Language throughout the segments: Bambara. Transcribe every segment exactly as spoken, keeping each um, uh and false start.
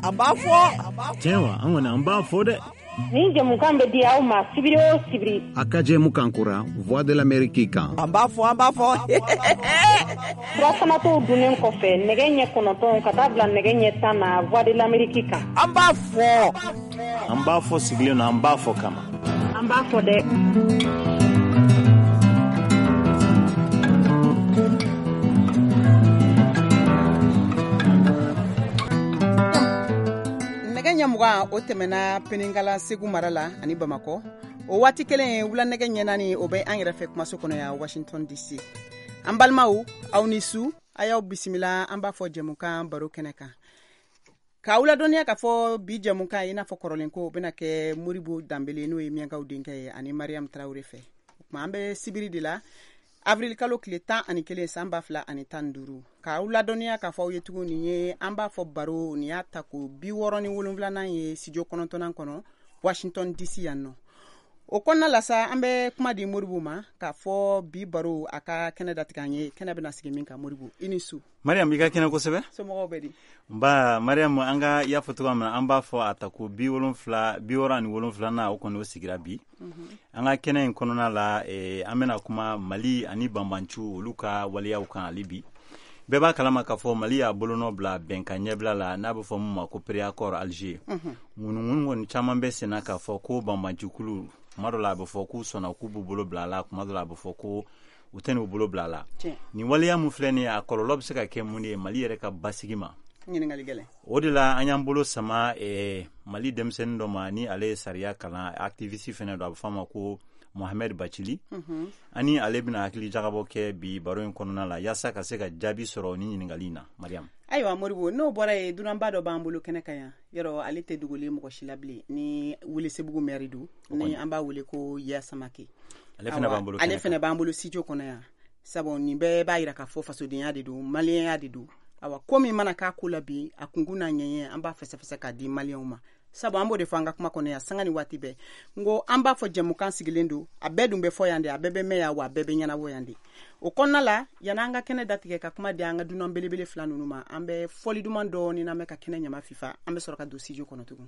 Ambafo. Chewa, angwana ambafo de. Ni jamukan be dia uma sibiri o sibiri. Akaje mukankura, Voix de l'Amérique kan. Ambafo, ambafo. Frasana to dunen kofe, negenye konoton katabla negenye tana Voix de l'Amérique kan. Ambafo. Ambafo siglio na ambafo kama. Ambafo de. Ɲamuga o tɛmɛna Peningala Segu mara la ani Bamakɔ o waati kelen wula nɛgɛ ɲɛ naani o bɛ an yɛrɛ fɛ kumaso kɔnɔ ya Washington D C. An balimaw aw ni su a y'aw bisimila an b'a fɔ jɛmukan baro kɛnɛ kan. Ka wula dɔnniya k'a fɔ bi jɛmukan i n'a fɔ kɔrɔlen ko o bɛna kɛ Moribo Danbele n'o ye Miyankaw denkɛ ye ani Mariam Traoré fɛ. O kuma an bɛ sibiri de la avril kalo tile tan ani kelen san ba fila ani tan duuru. Ka aw ladɔnniya k'a fɔ aw ye tuguni nin ye an b'a fɔ baro nin y'a ta ko bi wɔɔrɔ ni wolonwulanan ye studio kɔnɔntɔnnan kɔnɔ Washington D C yan nɔ. O kɔnɔna la sa an bɛ kuma di Moribo ma k'a fɔ bi baro a ka kɛnɛ datigɛ an ye kɛnɛ bɛna sigi min kan Moribo i ni su. Mariam i ka kɛnɛ kosɛbɛ. Somɔgɔw bɛ di. Ba Mariam an ka y'a fɔ cogoya min na an b'a fɔ a ta ko bi wolonwula bi wɔɔrɔ ani wolonwulanan o kɔni o sigira bi. An ka kɛnɛ in kɔnɔna la eh, an bɛna kuma Mali ani Banbancu olu ka waleyaw kan hali bi. Bɛɛ b'a kalama k'a fɔ Mali y'a bolonɔ bila bɛnkan ɲɛbila la n'a bɛ fɔ mun ma ko Préaccord Alger. Ŋunuŋunu kɔni caman bɛ senna k'a fɔ ko Banbancukulu kuma dɔ la a bɛ fɔ k'u sɔnna k'u b'u bolo bila a la kuma dɔ la a bɛ fɔ ko u tɛ n'u bolo bila a la. Nin waleya mun filɛ nin ye a kɔlɔlɔ bɛ se ka kɛ mun ye Mali yɛrɛ ka basigi ma. O de la an y'an bolo sama eh, Mali denmisɛnnin dɔ ma ni ale ye sariya kalan activiste fɛnɛ dɔ a bɛ fɔ a ma ko Mohamed Bacili. Mm-hmm. Ani ale bɛna hakili jagabɔ kɛ bi baro in kɔnɔna la yaasa ka se ka jaabi sɔrɔ ni ɲininkali in na Mariam. Ayiwa Moribo n'o bɔra ye dunanba dɔ b'an bolo kɛnɛ kan yan yɔrɔ ale tɛ dogolen mɔgɔ si la bilen ni Welesebugu maire do ni an b'a wele ko Iya Samake. Ale fɛnɛ b'an bolo ale fɛnɛ b'an bolo studio kɔnɔ yan sabu nin bɛɛ b'a yira k'a fɔ fasodenya de do maliyɛnya de do. Awa ko min mana k'a ko la bi a kunkun n'a ɲɛɲɛ an b'a fɛsɛfɛsɛ k'a di maliyɛnw ma. Sabu an b'o de fɔ an ka kuma kɔnɔ yan sanga ni waati bɛɛ ngo an b'a fɔ jɛmukan sigilen do a bɛɛ dun bɛ fɔ yan de a bɛɛ bɛ mɛn yan wa a bɛɛ bɛ ɲɛnabɔ yan de o kɔnɔna la yanni an ka kɛnɛ datigɛ ka kuma di an ka dunan belebele fila ninnu ma an bɛ fɔli duman dɔɔni n'an bɛ ka kɛnɛ ɲama fifa an bɛ sɔrɔ ka don studio kɔnɔ tugun.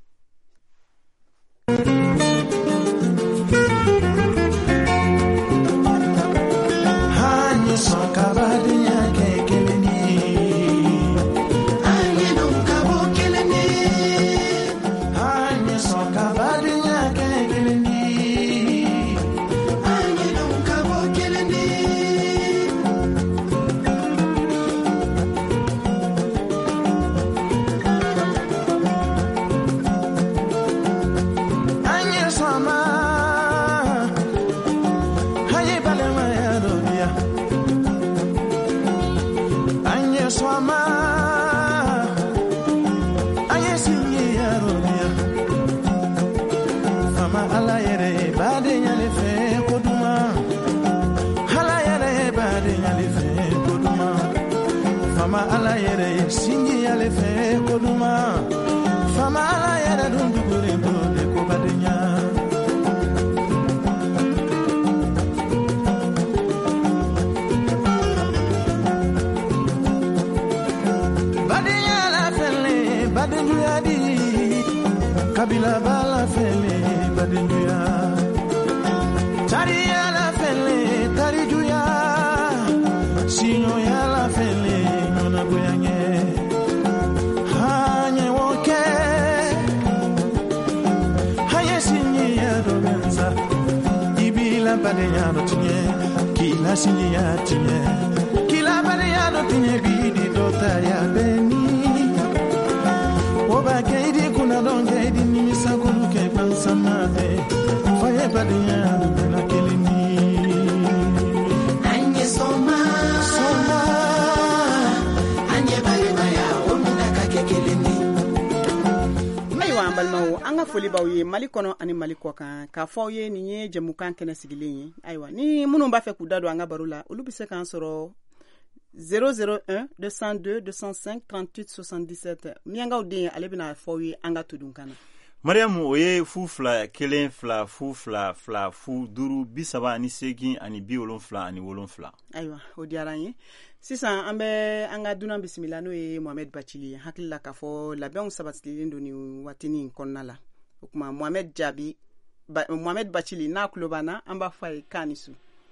Kabila bala fele badinduya Tari la fele tari juya Sino ya la fele nona goyange Hanye woke Haye sinye ya dobenza Ibila badenya no tinye Kila sinye ya tinye Kila badenya no tinye Bidi dota ya beni Oba keidi kuna don keidi ni misakulu ke pansama e faye badinya na kelini anye soma soma anye bale maya omina ka kelini. Ayiwa balmawo an ka foli b'aw ye Mali kɔnɔ ani Mali kɔ kan k'a fɔ aw ye nin ye jɛmukan kɛnɛ sigilen ye ayiwa ni minnu b'a fɛ k'u da don an ka baro la olu bɛ se k'an sɔrɔ zéro zéro un deux cent deux deux cent cinq trente-huit soixante-dix-sept Miyankaw den ale bɛna fɔ ye an ka tudun kana. mariamu o ye fu fila kelen fila fu fila fila fu duuru bi saba ani seegin ani bi wolonfila ani wolonfila. Ayiwa o diyara an ye sisan an bɛ an ka dunan bisimila n'o ye Mohamed Bacili ye hakili la k'a fɔ labɛnw sabatilen don nin waatinin in kɔnɔna la o kuma Mohamed jaabi ba, Mohamed Bacili n'a tulo b'an na an b'a fɔ a ye k'a ni su.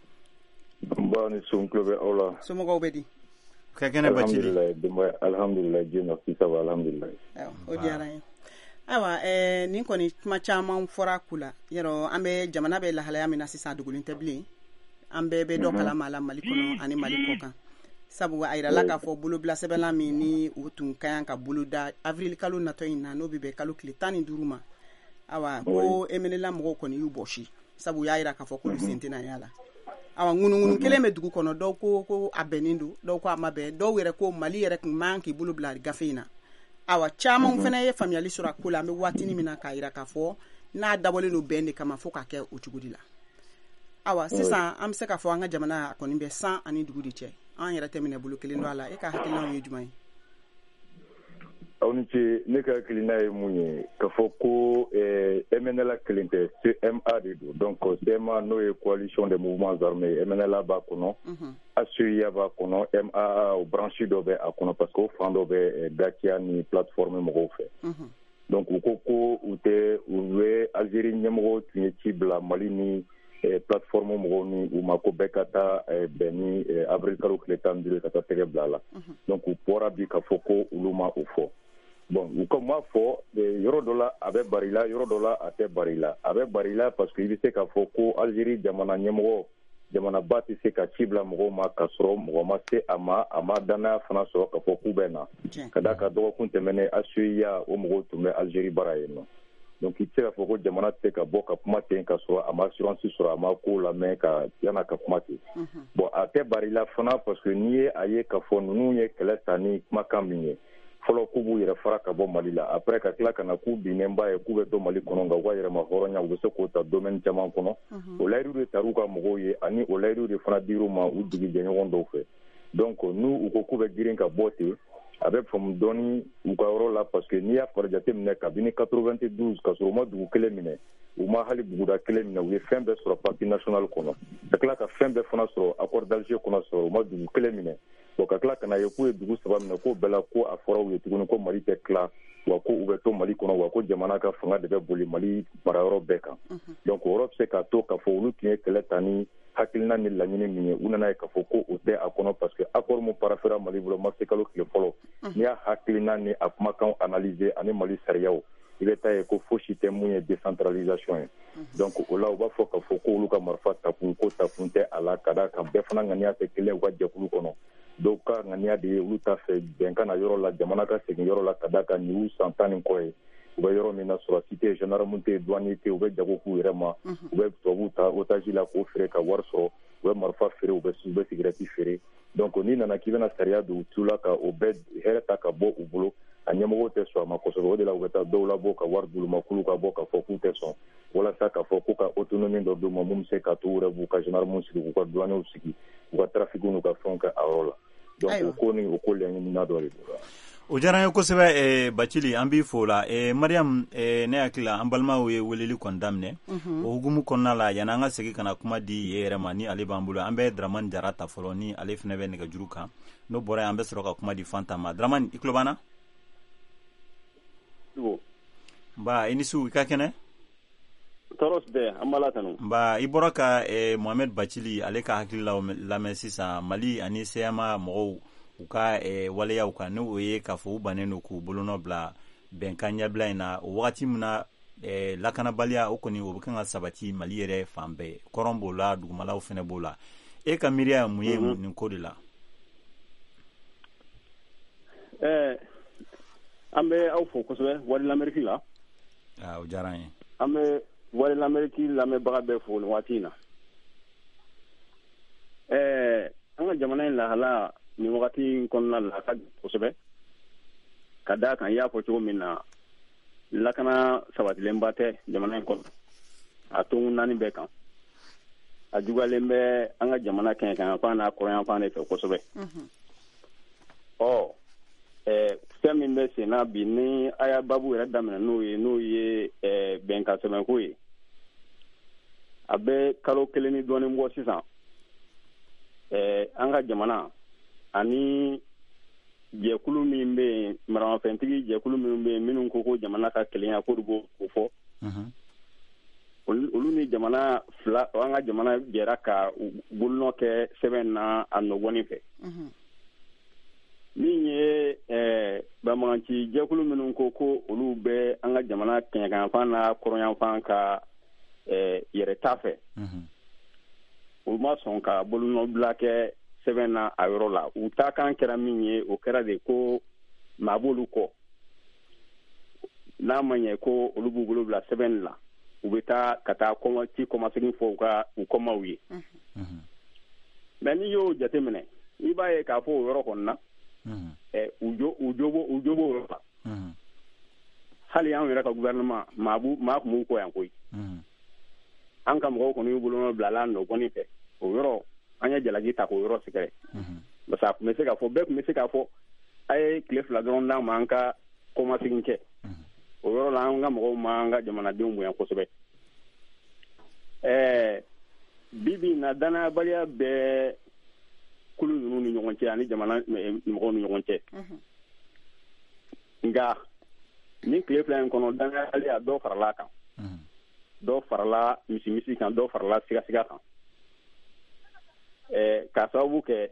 Ba ni su n tulo bɛ aw la. Somɔgɔw bɛ di. ka kɛnɛ Bacili. Alhamdulilayi alhamdulilayi Dieu merci ça va alhamdulilayi. O diyara an ye. Awa eh, nin kɔni kuma caman fɔra kula yɔrɔ an bɛ jamana bɛ lahalaya min na sisan dogolen tɛ bilen an bɛɛ bɛ dɔ kalama la Mali kɔnɔ ani Mali kɔ kan sabu a yirala k'a fɔ bolobila sɛbɛnlan min ni o tun ka kan ka bolo da avril kalo natɔ in na n'o bɛ bɛn kalo tile tan ni duuru ma awa ko emenela mɔgɔw kɔni y'u bɔsi sabu u y'a yira k'a fɔ k'olu sen tɛna y'a la awa ŋunuŋunu kelen bɛ dugu kɔnɔ dɔw ko ko a bɛnnen don dɔw ko a ma bɛn dɔw yɛrɛ ko Mali yɛrɛ tun man k'i bolo bila gafe in na awa caman fana ye faamuyali sɔrɔ a ko la an bɛ waatinin min na k'a yira k'a fɔ n'a dabɔlen don bɛn de kama fo k'a kɛ o cogo de la awa sisan an bɛ se k'a fɔ an ka jamana a kɔni bɛ san ani dugu de cɛ an yɛrɛ tɛ minɛ bolo kelen don a la e ka hakilinaw ye jumɛn ye aw ni ce ne ka hakilina ye mun ye k'a fɔ ko M N L A kelen tɛ C M A de don donc C M A n'o ye coalition des mouvements armés M N L A b'a kɔnɔ A C I A b'a kɔnɔ M A A o branche dɔ bɛ a kɔnɔ parce que o fan dɔ bɛ Dacia ni plateforme mɔgɔw fɛ donc u ko ko u tɛ u bɛ Algérie ɲɛmɔgɔw tun ye ci bila Mali ni plateforme mɔgɔw ni u ma ko bɛɛ ka taa bɛn ni avril kalo tile tan ni duuru ka taa tɛgɛ bila a la donc u bɔra bi k'a fɔ ko olu ma o fɔ bon u ka m'a fɔ yɔrɔ dɔ la a bɛ bari la yɔrɔ dɔ la a tɛ bari la a bɛ bari la parce que i bɛ se k'a fɔ ko Algérie jamana ɲɛmɔgɔ jamanaba tɛ se ka ci bila mɔgɔw ma k'a sɔrɔ mɔgɔ ma se a ma a ma danaya fana sɔrɔ k'a fɔ k'u bɛ na ka d'a kan dɔgɔkun tɛmɛnen A C I A o mɔgɔw tun bɛ Algérie bara yen nɔ donc i tɛ se k'a fɔ ko jamana tɛ se ka bɔ ka kuma ten ka sɔrɔ a ma assurance sɔrɔ a ma ko lamɛn ka yana ka kuma ten bon a tɛ bari la fana parce que n'i ye a ye k'a fɔ ninnu ye kɛlɛ ta ni kumakan min ye fɔlɔ k'u b'u yɛrɛ fara ka bɔ Mali la après ka tila ka na k'u binnenba ye k'u bɛ to Mali kɔnɔ nka u ka yɛrɛma hɔrɔnya u bɛ se k'o ta domaine caman kɔnɔ o layidu de tar'u ka mɔgɔw ye ani o layidu de fana dir'u ma u jigi jɛɲɔgɔn dɔw fɛ donc n'u u ko k'u bɛ girin ka bɔ ten a bɛ faamu dɔɔni u ka yɔrɔ la parce que n'i y'a fara jateminɛ kabini quatre-vingt-douze ka sɔrɔ u ma dugu kelen minɛ u ma hali buguda kelen minɛ u ye fɛn bɛɛ sɔrɔ parti national kɔnɔ ka tila ka fɛn bɛɛ fana sɔrɔ accord d'Alger kɔnɔ sɔrɔ u ma dugu kelen minɛ bon ka tila ka na ye k'u ye dugu saba minɛ k'o bɛɛ la ko a fɔra u ye tuguni ko Mali tɛ tila wa ko u bɛ to Mali kɔnɔ wa ko jamana ka fanga de bɛ boli Mali marayɔrɔ bɛɛ kan donc o yɔrɔ bɛ se k'a to k'a fɔ olu tun ye kɛlɛ ta ni hakilina ni laɲini min ye u nana ye k'a fɔ ko o tɛ a kɔnɔ parce que accord mun parafera Mali bolo mars kalo tile fɔlɔ n'i y'a hakilina ni a kumakan analyser ani Mali sariyaw i bɛ taa ye ko fosi tɛ mun ye décentralisation ye donc o la u b'a fɔ k'a fɔ ko olu ka marifa takun ko takun tɛ a la ka d'a kan bɛɛ fana ŋaniya tɛ kelen u ka jɛkulu kɔnɔ dɔw ka ŋaniya de ye olu t'a fɛ bɛnkan na yɔrɔ la jamana ka segin yɔrɔ la ka d'a kan nin y'u san tan ni kɔ ye u bɛ yɔrɔ min na sɔrɔsi tɛ gendarme tɛ douanier tɛ u bɛ jago k'u yɛrɛ ma u bɛ tubabuw ta otage la k'o feere ka wari sɔrɔ u bɛ marifa feere u bɛ u bɛ cigarette feere donc n'i nana k'i bɛna sariya don u tu la ka o bɛɛ hɛrɛ ta ka bɔ u bolo a ɲɛmɔgɔw tɛ sɔn a ma kosɛbɛ o de la u bɛ taa dɔw labɔ ka wari d'olu ma k'olu ka bɔ k'a fɔ k'u tɛ sɔn walasa k'a fɔ k'u ka autonomie dɔ d'u ma mun bɛ se ka to u yɛrɛ b'u ka gendarmew sigi k'u ka douaniers sigi u ka trafic n'u ka fɛnw kɛ a yɔrɔ la donc o ko ni o ko laɲinina dɔ de don o diyara n ye kosɛbɛ eh, Bacili an b'i fo la eh, Mariam eh, ne hakili la an balimaw ye weleli kɔni daminɛ o hukumu kɔnɔna la yanni an ka segin ka na kuma di ye yɛrɛ ma ni ale b'an bolo an bɛ Dramani Jara ta fɔlɔ ni ale fana bɛ nɛgɛjuru kan n'o bɔra yen an bɛ sɔrɔ ka kuma di Fanta ma Dramani i tulo b'an na nba i ni su i ka kɛnɛ tɔɔrɔ tɛ an b'a la tanu nba i bɔra ka eh, Mohamed Bacili ale ka hakililaw lamɛn sisan Mali ani C M A mɔgɔw u ka eh, waleyaw kan n'o ye k'a fɔ u bannen don k'u bolonɔ bila bɛnkan ɲɛbila in na o wagati min na eh, lakanabaliya o kɔni o bɛ kan ka sabati Mali yɛrɛ fan bɛɛ kɔrɔn b'o la dugumalaw fana b'o la e ka miiriya mun ye mm-hmm. nin ko de la eh, an bɛ aw fo kosɛbɛ wari l'Amérique la ah, o diyara n ye an bɛ wari l'Amérique lamɛnbaga bɛɛ fo nin waati in na eh, an ka jamana in lahala nin wagati in kɔnɔna la ka kosɛbɛ ka d'a kan i y'a fɔ cogo min na lakana sabatilenba tɛ jamana in kɔnɔ a to naani bɛɛ kan a juguyalen bɛ an ka jamana kɛɲɛ kan fan n'a kɔrɔnyan fan de fɛ kosɛbɛ ɔ eh fɛn min bɛ sen na bi ni a y'a babu yɛrɛ daminɛ n'o ye n'o ye eh bɛnkan sɛbɛnko ye a bɛ kalo kelen ni dɔɔnin bɔ sisan eh an ka jamana ani jɛkulu min bɛ yen maramafɛntigi jɛkulu min bɛ yen minnu ko ko jamana ka kelenya ko de b'o fɔ olu ni jamana fila an ka jamana jɛra ka bolonɔ kɛ sɛbɛn na a nɔgɔnin fɛ min ye bamaganci jɛkulu minnu ko ko olu bɛ an ka jamana kɛɲɛkanfan na kɔrɔnyanfan ka yɛrɛ ta fɛ olu ma sɔn ka bolonɔbila kɛ sɛbɛn na a yɔrɔ la u ta kan kɛra min ye o kɛra de ko maa b'olu kɔ n'a ma ɲɛ ko olu b'u bolo bila sɛbɛn la u bɛ taa ka taa ci kɔmasegin fɔ u ka u kɔmaw ye mɛ n'i y'o jateminɛ i b'a ye k'a fɔ o yɔrɔ kɔni na u jobo u jobo yɔrɔ la hali an yɛrɛ ka gouvernement maa maa kun b'u kɔ yan koyi an ka mɔgɔw kɔni y'u bolonɔ bila la nɔgɔnin fɛ o yɔrɔ an ye jalaki ta k'o yɔrɔ sɛgɛrɛ parce que a tun bɛ se k'a fɔ bɛɛ tun bɛ se k'a fɔ a ye tile fila dɔrɔn d'an ma an ka kɔmasegin kɛ o yɔrɔ la an ka mɔgɔw ma an ka jamanadenw bonya kosɛbɛ ɛɛ bi bi in na danayabaliya bɛɛ kulu ninnu ni ɲɔgɔn cɛ ani jamana mɔgɔw ni ɲɔgɔn cɛ nka ni tile fila in kɔnɔ danayabaliya dɔw farala a kan dɔw farala misimisi kan dɔw farala sigasiga kan ɛɛ k'a sababu kɛ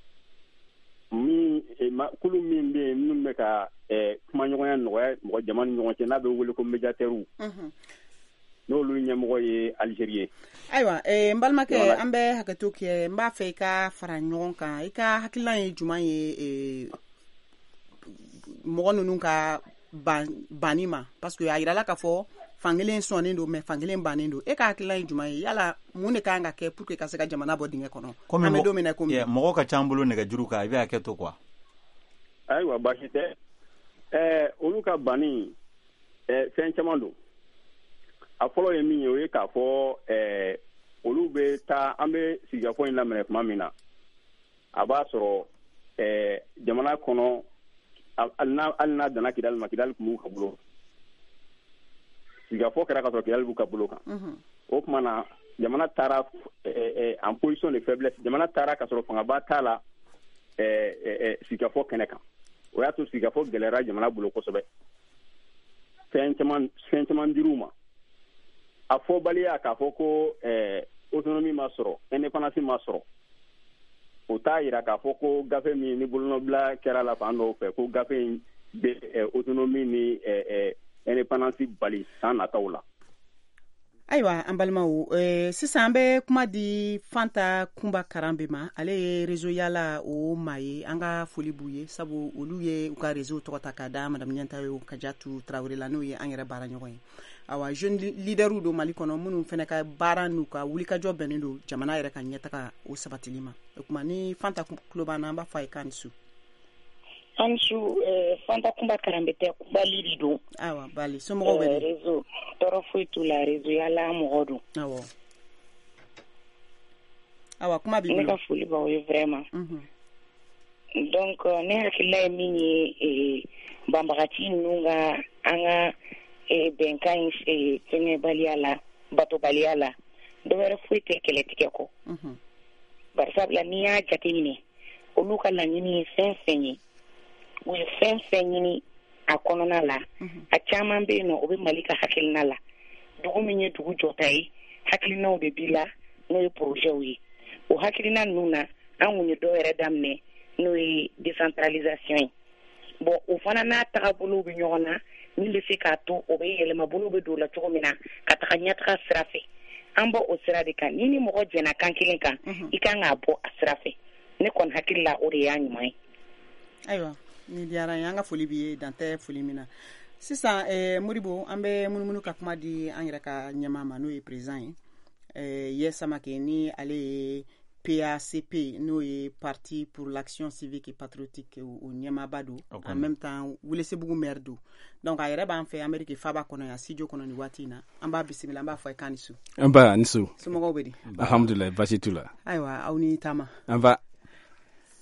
min kulu min bɛ yen minnu bɛ ka kumaɲɔgɔnya nɔgɔya mɔgɔ jama ni ɲɔgɔn cɛ n'a bɛ wele ko médiateurs n'olu ɲɛmɔgɔ ye Algérie ye. Ayiwa n balimakɛ an bɛ hakɛto kɛ n b'a fɛ i ka fara ɲɔgɔn kan i ka hakilina ye jumɛn ye mɔgɔ ninnu ka banni ma parce que a yirala k'a fɔ fankelen sɔnnen don mais fankelen bannen don e ka hakilina ye jumɛn ye yala mun de kan ka kɛ pour que ka se ka jamana bɔ dingɛ kɔnɔ an bɛ don min na komi mɔgɔ ka ca an bolo nɛgɛjuru kan i bɛ hakɛ to quoi. Ayiwa baasi tɛ ɛɛ olu ka banni ɛɛ fɛn caman don a fɔlɔ ye min ye o ye k'a fɔ ɛɛ olu bɛ taa an bɛ sigikafɔ in lamɛn tuma min na a b'a sɔrɔ ɛɛ jamana kɔnɔ hali n'a danna Kidali ma Kidali tun b'u ka bolo sigikafɔ kɛra ka sɔrɔ Kidali b'u ka bolo kan o tuma na jamana taara en position de faiblesse jamana taara ka sɔrɔ fangaba t'a la sigikafɔ kɛnɛ kan o y'a to sigikafɔ gɛlɛyara jamana bolo kosɛbɛ fɛn caman fɛn caman dir'u ma a fɔbaliya k'a fɔ ko autonomie ma sɔrɔ indépendance ma sɔrɔ o t'a yira k'a fɔ ko gafe min ni bolonɔbila kɛra la fan dɔw fɛ ko gafe in bɛ autonomie ni indépendance bali san nataw la. Ayiwa an balimaw sisan an bɛ kuma di Fanta Kunba Karambe ma ale ye réseau yala o maa ye an ka foli b'u ye sabu olu ye u ka réseau tɔgɔ ta k'a da Madame Ɲantayo Kajatu Tarawele la n'o ye an yɛrɛ baara ɲɔgɔn ye awa jeune leaderw don Mali kɔnɔ minnu fana ka baara n'u ka wulikajɔ bɛnnen don jamana yɛrɛ ka ɲɛtaga o sabatili ma o kuma ni Fanta tulo b'an na an b'a fɔ a ye k'a ni su. An su Fanta Kunba Karambe tɛ Kubali de don. Awa bali somɔgɔw bɛ di. Réseau tɔɔrɔ foyi t'u la réseau yala mɔgɔ don. Awɔ. Awa kuma b'i bolo. Ne ka foli b'aw ye vraiment. Donc ne hakilila ye min ye banbagati ninnu ka an ka bɛnkan in fɛngɛbaliya la batobaliya la dɔwɛrɛ foyi tɛ kɛlɛtigɛ kɔ. Bari sabula n'i y'a jateminɛ olu ka laɲini ye fɛn fɛn ye u ye fɛn fɛn ɲini a kɔnɔna la a caman bɛ yen nɔ o bɛ Mali ka hakilina la dugu min ye dugu jɔta ye hakilinaw de b'i la n'o ye projets ye o hakilina ninnu na an kun ye dɔw yɛrɛ daminɛ n'o ye décentralisation ye bon o fana n'a tagabolo bɛ ɲɔgɔn na min bɛ se k'a to o bɛ yɛlɛma bolo bɛ don o la cogo min na ka taga ɲɛtaga sira fɛ an bɔ o sira de kan ni ni mɔgɔ jɛna kan kelen kan i kan k'a bɔ a sira fɛ ne kɔni hakili la o de y'a ɲuman ye. Ayiwa ni diyara n ye an ka foli b'i ye dan tɛ foli min na sisan Moribo an bɛ munumunu ka kuma di an yɛrɛ ka ɲɛmaa ma n'o ye président ye Yes Samake ni ale ye P A C P n'o ye Parti pour l'action civique et patriotique o ɲɛmaaba don en même temps Welesebugu maire don donc a yɛrɛ b'an fɛ Amérique faaba kɔnɔ yan studio kɔnɔ nin waati in na an b'a bisimila an b'a fɔ a ye k'a ni su. An ba ni su. Somɔgɔw bɛ di. Alhamdulillah baasi t'u la. Ayiwa aw ni taama. An ba.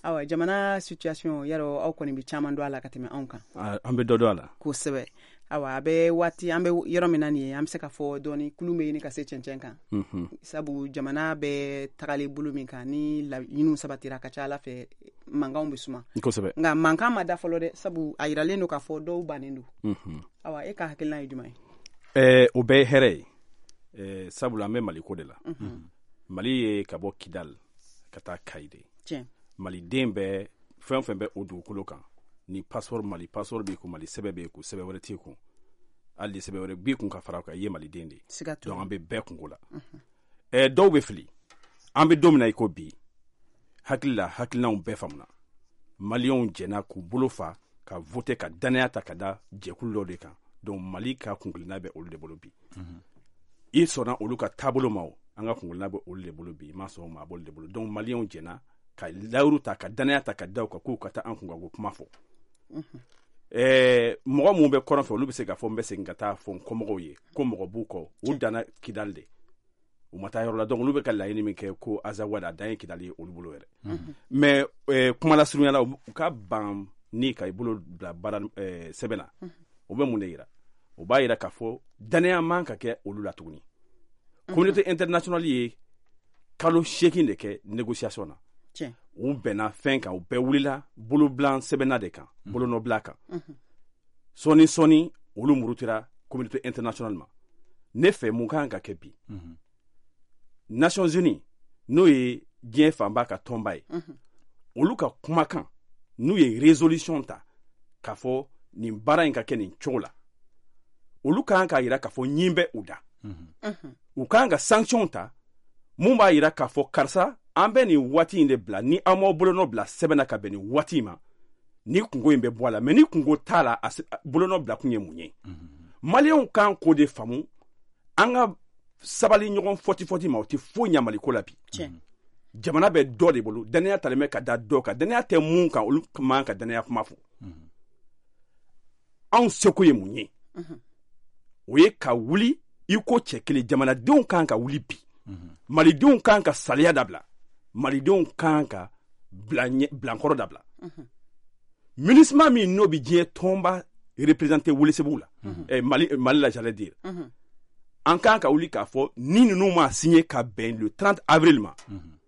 awa jamana situation yaro aw kɔni bi caman do ala ka tɛmɛ anw kan an bɛ dɔ dɔ ala kosɛbɛ awa a bɛ waati an bɛ yɔrɔ min na nin ye an bɛ se ka fɔ dɔɔni kulu bɛ ɲini ka se cɛncɛn kan sabu jamana bɛ tagalen bolo min kan ni laɲiniw sabatira ka ca ala fɛ mankanw bɛ suma kosɛbɛ nka mankan ma da fɔlɔ dɛ sabu a yiralen don k'a fɔ dɔw bannen don awa e ka hakilina ye jumɛn ye o bɛɛ ye hɛrɛ ye sabula an bɛ mali ko de la mali ye ka bɔ kidal ka taa kayide maliden bɛɛ fɛn fɛn bɛ o dugukolo kan ni passeport mali passeport b'i kun mali sɛbɛ b'i kun sɛbɛ wɛrɛ t'i kun hali sɛbɛ wɛrɛ b'i kun ka fara kan i ye maliden de donc an bɛ bɛɛ kungo la ɛɛ dɔw bɛ fili an bɛ don min na i ko bi hakili la hakilinaw bɛɛ faamuna maliyɛnw jɛna k'u bolo fa ka voter ka danaya ta ka da jɛkulu dɔ de kan donc mali ka kungilinna bɛ olu de bolo bi i sɔnna olu ka taabolo ma an ka kungilinna bɛ olu de bolo bi i ma sɔn o ma a b'olu de bolo donc maliyɛnw jɛna ka layiru ta ka danaya ta ka da u kan k'u ka taa an kun ka ko kuma fɔ ɛɛ mɔgɔ minnu bɛ kɔrɔn fɛ olu bɛ se k'a fɔ n bɛ segin ka taa fɔ n kɔmɔgɔw ye ko mɔgɔ b'u kɔ u danna kidali de u ma taa yɔrɔ la donc olu bɛ ka laɲini min kɛ ko azawada a dan ye kidali ye olu bolo yɛrɛ mais ɛɛ kuma lasurunya la u ka ban ni ka i bolo bila baara ɛɛ sɛbɛn na o bɛ mun de yira o b'a yira k'a fɔ danaya man ka kɛ olu la tuguni communauté internationale ye kalo seegin de kɛ négociation na u bɛnna fɛn kan u bɛɛ wulila bolobilan sɛbɛnna de kan bolonɔbila kan sɔni sɔni olu murutira communauté internationale ma ne fɛ mun kan ka kɛ bi nations unies n'o ye diɲɛ fanba ka tɔnba ye olu ka kumakan n'u ye résolution ta k'a fɔ nin baara in ka kɛ nin cogo la olu kan ka yira k'a fɔ ɲin bɛ u da u kan ka sanction ta mun b'a yira k'a fɔ karisa an bɛ nin waati in de bila ni an m'aw bolonɔ bila sɛbɛn na ka bɛn nin waati ma ni kungo in bɛ bɔ a la mais ni kungo t'a la a bolonɔ bila kun ye mun ye maliyɛnw kan k'o de faamu an ka sabali ɲɔgɔn fɔti fɔti ma o tɛ foyi ɲɛ maliko la bi jamana bɛ dɔ de bolo danaya talen bɛ ka da dɔ kan danaya tɛ mun kan olu man ka danaya kuma fɔ anw seko ye mun ye o ye ka wuli i ko cɛ kelen jamanadenw kan ka wuli bi malidenw kan ka saliya dabila malidenw kan ka bilankɔrɔ dabila minisma min n'o bi diɲɛ tɔnba représenter Welesebugu la eh, Mali, Mali la j'allais dire an kan ka wuli k'a fɔ ni ninnu ma signé ka bɛn le trente avril ma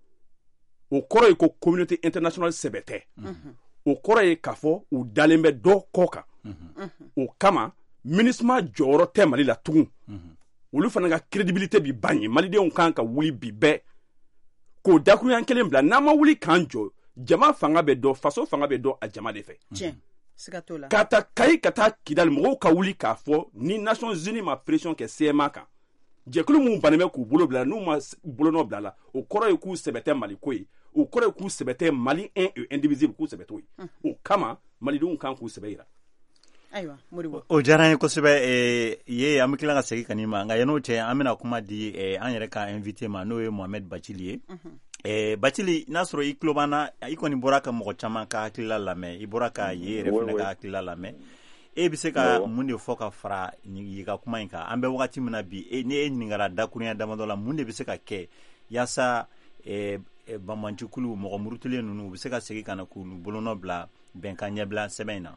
o kɔrɔ ye ko communauté internationale sɛbɛ tɛ o kɔrɔ ye k'a fɔ u dalen bɛ dɔ kɔ kan o kama minisma jɔyɔrɔ tɛ Mali la tugun olu fana ka crédibilité bi ban ye malidenw kan ka wuli bi bɛɛ k'o dakuruyan kelen bila n'an ma wuli k'an jɔ jama fanga bɛ dɔ faso fanga bɛ dɔ a jama de fɛ ka ta kayi ka taa kidali mɔgɔw ka wuli k'a fɔ ni nations unies ma pression kɛ C M A kan jɛkulu mun bannen bɛ k'u bolo bila n'u ma bolonɔ bila la o kɔrɔ ye k'u sɛbɛ tɛ Mali ko ye o kɔrɔ ye k'u sɛbɛ tɛ Mali un et indivisible k'u sɛbɛ t'o ye o kama malidenw kan k'u sɛbɛ yira ayiwa Modibo o diyara an ye kosɛbɛ ye an bɛ tila ka segin ka nin ma nka yan'o cɛ an bɛna kuma di an yɛrɛ ka invité ma n'o ye Mohamed Bacili ye Eh, Bacili n'a sɔrɔ i tulo b'an na i kɔni bɔra ka mɔgɔ caman ka hakilila lamɛn i bɔra ka ye yɛrɛ fana ka hakilila lamɛn e bɛ se ka mun de fɔ ka fara i ka kuma in kan an bɛ wagati min na bi e, ni e ɲininkara dakurunya damadɔ la mun de bɛ se ka kɛ yaasa eh, banbancikulu mɔgɔ murutilen ninnu u bɛ se ka segin ka na k'u bolonɔ bila bɛnkan ɲɛbila sɛbɛn in na.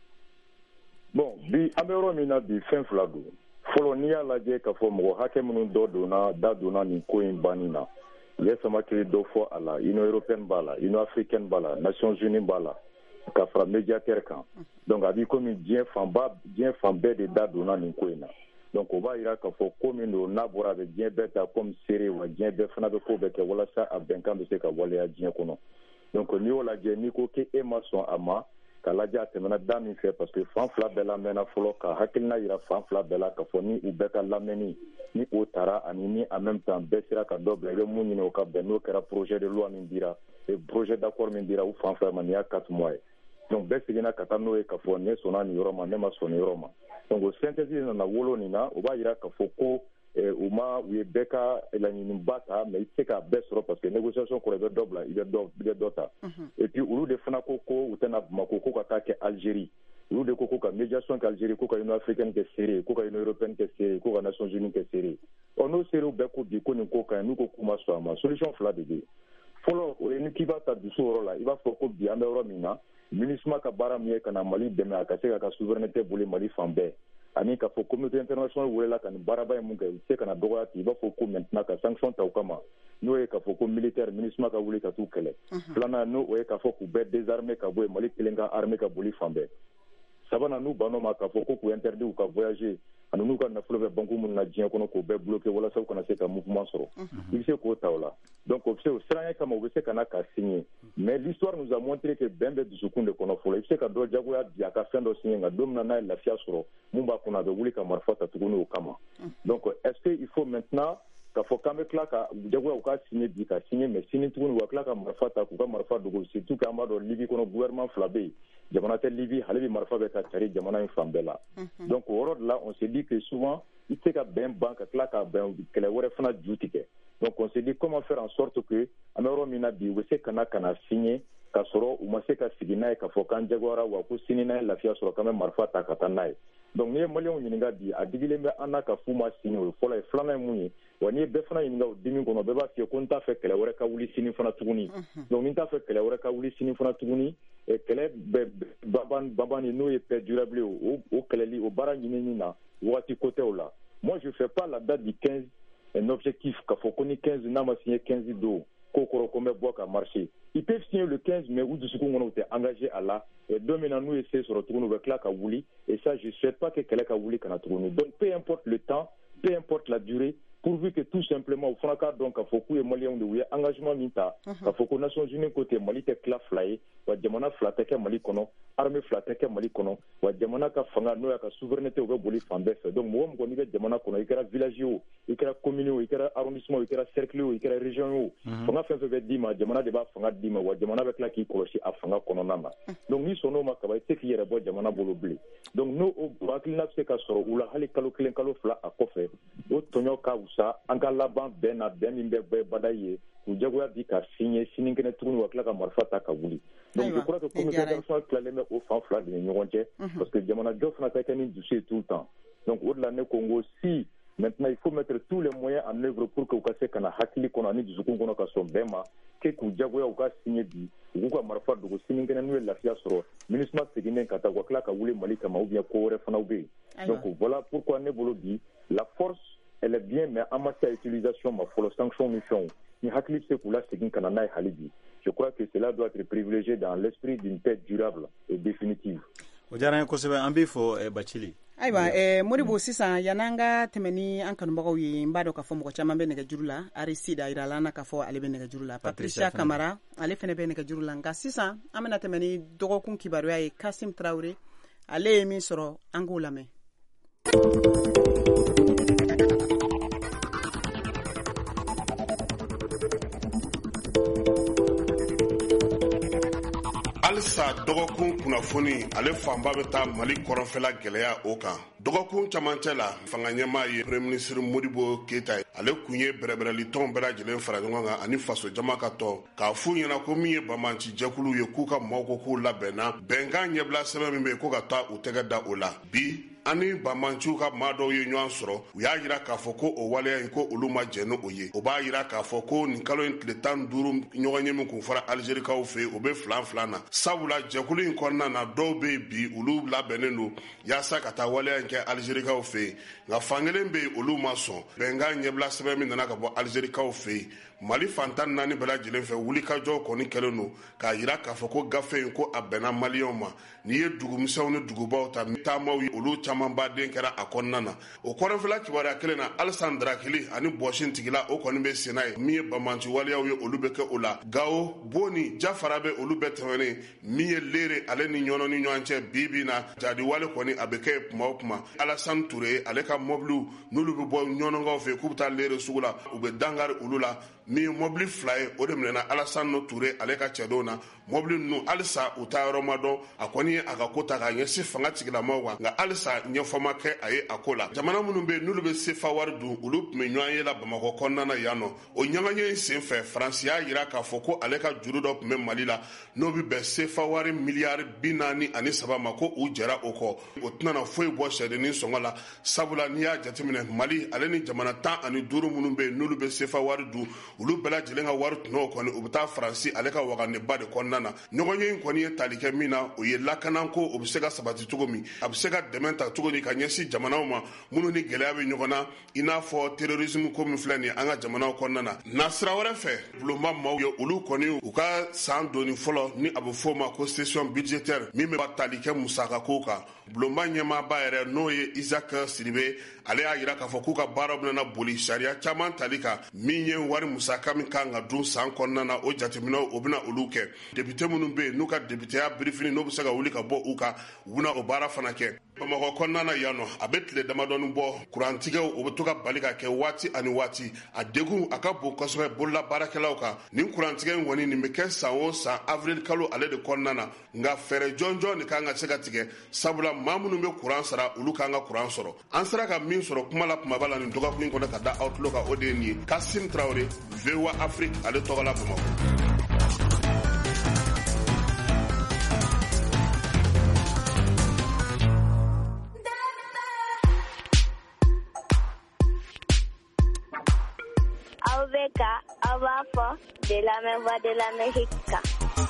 Bon bi an bɛ yɔrɔ min na bi fɛn fila don fɔlɔ n'i y'a lajɛ k'a fɔ mɔgɔ hakɛ minnu dɔ donna da donna nin ko in banni na i ye samakili dɔ fɔ a la Union européenne b'a la Union africaine b'a la Nations unies b'a la ka fara médiateur kan donc a b'i komi diɲɛ fanba diɲɛ fan bɛɛ de da donna nin ko in na donc o b'a yira k'a fɔ ko min don n'a bɔra a bɛ diɲɛ bɛɛ ta comme seere wa diɲɛ bɛɛ fana bɛ ko bɛɛ kɛ walasa a bɛnkan bɛ se ka waleya diɲɛ kɔnɔ donc n'i y'o lajɛ n'i ko k'e ma sɔn a ma ka lajɛ a tɛmɛna da min fɛ parce que fan fila bɛɛ lamɛnna fɔlɔ ka hakilina yira fan fila bɛɛ la k'a fɔ ni u bɛɛ ka lamɛnni ni o taara ani ni en même temps bɛɛ sera ka dɔ bila i bɛ mun ɲini o ka bɛn n'o kɛra projet de loi min dira et projet d'accord min dira u fan fila ma nin y'a quatre mois ye donc bɛɛ seginna ka taa n'o ye k'a fɔ ne sɔnna nin yɔrɔ ma ne ma sɔn nin yɔrɔ ma donc o synthèse nana wolo nin na o b'a yira k'a fɔ ko u ma u ye bɛɛ ka laɲiniba ta mais i tɛ se k'a bɛɛ sɔrɔ parce que négociation kɔrɔ i bɛ dɔ bila i bɛ dɔ i bɛ dɔ ta et puis olu de fana ko ko u tɛna Bamako ko ka taa kɛ Algérie olu de ko ko ka médiation kɛ Algérie ko ka Union africaine kɛ seere ko ka Union européenne kɛ seere ko ka Nations unies kɛ seere ɔ n'o seerew bɛɛ ko bi ko nin ko ka ɲi n'u ko k'u ma sɔn a ma solution fila de bɛ yen fɔlɔ o ye ni k'i b'a ta dusu yɔrɔ la i b'a fɔ ko bi an bɛ yɔrɔ min na MINUSMA ka baara min ye ka na Mali dɛmɛ a ka se ka ka souveraineté boli Mali fan bɛɛ ani k'a fɔ communauté internationale welela ka nin baaraba ye mun kɛ u se ka na dɔgɔya ten i b'a fɔ ko maintenant ka sanction ta u kama n'o ye k'a fɔ ko militaire MINUSMA ka wuli ka t'u kɛlɛ filanan n'o o ye k'a fɔ k'u bɛɛ désarmer ka bɔ yen Mali kelen ka armée ka boli fan bɛɛ sabanan n'u bann'o ma k'a fɔ ko k'u interdit u ka voyager ani n'u ka nafolo bɛ banque minnu na diɲɛ kɔnɔ k'o bɛɛ bloqué walasa u kana se ka mouvement sɔrɔ i bɛ se k'o ta o la donc o bɛ se o siranya kama u bɛ se ka na ka signer mais l'histoire nous a montré que bɛn bɛ dusukun de kɔnɔ fɔlɔ i bɛ se ka dɔ jagoya bi a ka fɛn dɔ signer nka don min na n'a ye lafiya sɔrɔ mun b'a kunna a bɛ wuli ka marifa ta tuguni o kama donc est ce que il faut maintenant k'a fɔ k'an bɛ tila ka jagoya u ka signer bi ka signer mais sini tuguni u ka tila ka marifa ta k'u ka marifa dogo surtout que an b'a dɔn Libi kɔnɔ gouvernement fila bɛ yen jamana tɛ Libi ale bɛ marifa bɛ ka cari jamana in fan bɛɛ la donc o yɔrɔ de la on se dit que souvent i tɛ se ka bɛn ban ka tila ka bɛn kɛlɛ wɛrɛ fana ju tigɛ donc on se dit comment faire en sorte que an bɛ yɔrɔ min na bi u bɛ se ka na ka na signer k'a sɔrɔ u ma se ka sigi n'a ye k'a fɔ k'an jagoyara wa ko sini n'a ye lafiya sɔrɔ k'an bɛ marifa ta ka taa n'a ye donc n'i ye maliyɛnw ɲininka bi a digilen bɛ an na ka f'u ma sini o ye fɔlɔ ye filanan ye mun ye wa n'i ye bɛɛ fana ɲininka o dimi kɔnɔ bɛɛ b'a f'i ye ko n t'a fɛ kɛlɛ wɛrɛ ka wuli sini fana tuguni donc ni n t'a fɛ kɛlɛ wɛrɛ ka wuli sini fana tuguni kɛlɛ bɛ banban banban n'o ye paix durable o o kɛlɛli o baara ɲinini na wagati ko tɛ o la moi je fais pas la date du quinze un objectif k'a fɔ ko ni quinze n'a ma signé quinze don k'o kɔrɔ ko n bɛ bɔ ka marcher ils peuvent signer le quinze mais u dusukun kɔnɔ u tɛ engagé à la et don min na n'u ye se sɔrɔ tuguni u bɛ tila ka wuli et ça je souhaite pas que kɛlɛ ka wuli ka na tuguni donc peu importe le temps peu importe la durée pourvu que tout simplement u fana k'a dɔn k'a fɔ k'u ye maliyɛnw de u ye engagement min ta k'a fɔ ko nations unies ko ten Mali tɛ tila fila ye wa jamana fila tɛ kɛ Mali kɔnɔ armée fila tɛ kɛ Mali kɔnɔ wa jamana ka fanga n'o y'a ka souveraineté o bɛ boli fan bɛɛ fɛ donc mɔgɔ mɔgɔ n'i bɛ jamana kɔnɔ i kɛra village ye o i kɛra commune o i kɛra arrondissement o i kɛra cercle o i kɛra région ye o fanga fɛn fɛn bɛ d'i ma jamana de b'a fanga d'i ma wa jamana bɛ tila k'i kɔlɔsi a fanga kɔnɔna na donc n'i sɔnn'o ma kaban i tɛ k'i yɛrɛ bɔ jamana bolo bilen donc n'o o hakilina bɛ se ka sɔrɔ u la hali kalo kelen kalo fila a kɔfɛ o tɔɲɔ ka wusa an ka laban bɛn na bɛn min bɛ bɛɛ bada ye k'u jagoya bi ka signer sini kɛnɛ tuguni wa tila ka marifa ta ka wuli donc je crois que communauté internationale tilalen bɛ o fan fila de ni ɲɔgɔn cɛ parce que jamana jɔ fana tɛ kɛ ni dusu ye tout le temps donc o de la ne ko n ko si maintenant il faut mettre tous les moyens en œuvre pour que u ka se ka na hakili kɔnɔ ani dusukun kɔnɔ ka sɔn bɛn ma ke k'u jagoya u ka signer bi u k'u ka marifa dogo sini kɛnɛ n'u ye lafiya sɔrɔ MINUSMA seginnen ka taa u ka tila ka wuli Mali kama ou bien ko wɛrɛ fana bɛ yen donc voilà pourquoi ne bolo bi la force elle est bien mais en matière d'utilisation ma fɔlɔ sanction ni fɛnw ni hakili bɛ se k'u la segin ka na n'a ye hali bi je crois que cela doit être privilégié dans l'esprit d'une paix durable et définitive. O diyara n ye kosɛbɛ an b'i fɔ Bacili. Ayiwa eh, Modibo sisan yan'an ka tɛmɛ ni an kanubagaw ye n b'a dɔn k'a fɔ mɔgɔ caman bɛ nɛgɛjuru la Aristide a yira la an na k'a fɔ ale bɛ nɛgɛjuru la Patricia Camara ale fana bɛ nɛgɛjuru la nka sisan an bɛna tɛmɛ ni dɔgɔkun kibaruya ye Kasim Traoré ale ye min sɔrɔ an k'o lamɛn. Halisa dɔgɔkun kunnafoni ale fanba bɛ taa Mali kɔrɔnfɛla gɛlɛya o kan. Dɔgɔkun camancɛ la fanga ɲɛmaa ye Premier ministre Modibo Keita ye. Ale kun ye bɛrɛbɛrɛli tɔn bɛɛ lajɛlen fara ɲɔgɔn kan ani faso jama ka tɔn k'a f'u ɲɛna ko min ye banbanci jɛkulu ye k'u ka maaw ko k'u labɛnna bɛnkan ɲɛbila sɛbɛn min bɛ yen ko ka taa u tɛgɛ da o la bi ani banbanciw ka maa dɔw ye ɲɔgɔn sɔrɔ u y'a yira k'a fɔ ko o waleya in ko olu ma jɛn n'o ye o b'a yira k'a fɔ ko nin kalo in tile tan ni duuru ɲɔgɔn ye min kun fɔra Alizerikaw fɛ yen o bɛ filan filan na sabula jɛkulu in kɔnɔna na dɔw bɛ yen bi olu labɛnnen don yaasa ka taa waleya in kɛ Alizerikaw fɛ yen nka fankelen bɛ yen olu ma sɔn bɛnkan ɲɛbila sɛbɛn min nana ka bɔ Alizerikaw fɛ yen Mali fantan naani bɛɛ lajɛlen fɛ wulikajɔw kɔni kɛlen don k'a yira k'a fɔ ko gafe in ko a bɛnna maliyɛnw ma n'i ye dugumisɛnw ni dugubaw ta taamaw ye olu caman baden kɛra a kɔnɔna na o kɔrɔnfɛla kibaruya kelen na Alassane Drakili ani bɔsin tigila o kɔni bɛ sen n'a ye min ye banbanci waleyaw ye olu bɛ kɛ o la Gao Boni Jafara bɛ olu bɛɛ tɛmɛnen min ye Lere ale ni ɲɔnɔ ni ɲɔgɔn cɛ bi bi na jadi wale kɔni a bɛ kɛ kuma o kuma Alassane Touré ale ka mɔbiliw n'olu bɛ bɔ ɲɔnɔnkaw fɛ k'u bɛ taa Lere sugu la u bɛ dangari olu la min ye mɔbili fila ye o de minɛna Alassane no Touré ale ka cɛdenw na mɔbili ninnu halisa u taa yɔrɔ ma dɔn a kɔni ye a ka ko ta k'a ɲɛsin fanga tigilamɔgɔw kan nka halisa ɲɛfɔma kɛ a ye a ko la jamana minnu be n'olu be sefa wari dun olu tun be ɲɔgɔn ye la Bamakɔ kɔnɔna na yan nɔ o ɲagaɲɛ in sen fɛ Faransi y'a yira k'a fɔ ko ale ka juru dɔ tun be Mali la n'o be bɛn sefa wari miliyari bi naani ani saba ma ko u jɛra o kɔ o tɛnana foyi bɔ sɛdennin sɔngɔ la sabula n'i y'a jateminɛ Mali ale ni jamana tan ani duuru minnu be n'olu be sefa wari dun olu bɛɛ lajɛlen ka wari tun kɔni u bɛ taa Faransi ale ka waganeba de kɔnɔna na ɲɔgɔnye in kɔni ye tali kɛ min na o ye lakanan ko o bɛ se ka sabati cogo min a bɛ se ka dɛmɛ ta cogo di ka ɲɛsin jamanaw ma minnu ni gɛlɛya bɛ ɲɔgɔn na i n'a fɔ terrorisme ko min filɛ nin an ka jamanaw kɔnɔna na nasira wɛrɛ fɛ bulonba maaw ye olu kɔni u ka san doni fɔlɔ ni a bɛ fɔ o ma ko session budgétaire min bɛ tali kɛ musaka ko kan bulonba ɲɛmaaba yɛrɛ n'o ye Isaac Sidibe ale y'a yira k'a fɔ k'u ka baaraw bɛna boli sariya caman tali kan min ye wari musaka min kan ka dun san kɔnɔna na o jateminɛw o bɛna olu kɛ député minnu bɛ yen n'u ka députéya birifini n'o bɛ se ka wuli ka bɔ u kan u bɛna o baara fana kɛ Bamakɔ kɔnɔna na yan nɔ a bɛ tile damadɔni bɔ kurantigɛw o bɛ to ka bali ka kɛ waati ani waati a degun a ka bon kosɛbɛ bolola baarakɛlaw kan nin kurantigɛ in kɔni nin bɛ kɛ san o san avril kalo ale de kɔnɔna na nka fɛɛrɛ jɔnjɔn de kan ka se ka tigɛ sabula maa minnu bɛ kuran sara olu kan ka kuran sɔrɔ an sera ka min sɔrɔ kuma la kumaba la nin dɔgɔkun in kɔnɔ ka da Outlook kan o de ye nin ye Kasim Traoré V O A Afrique ale tɔgɔ la Bamakɔ. Beca, abajo de la memba de la México.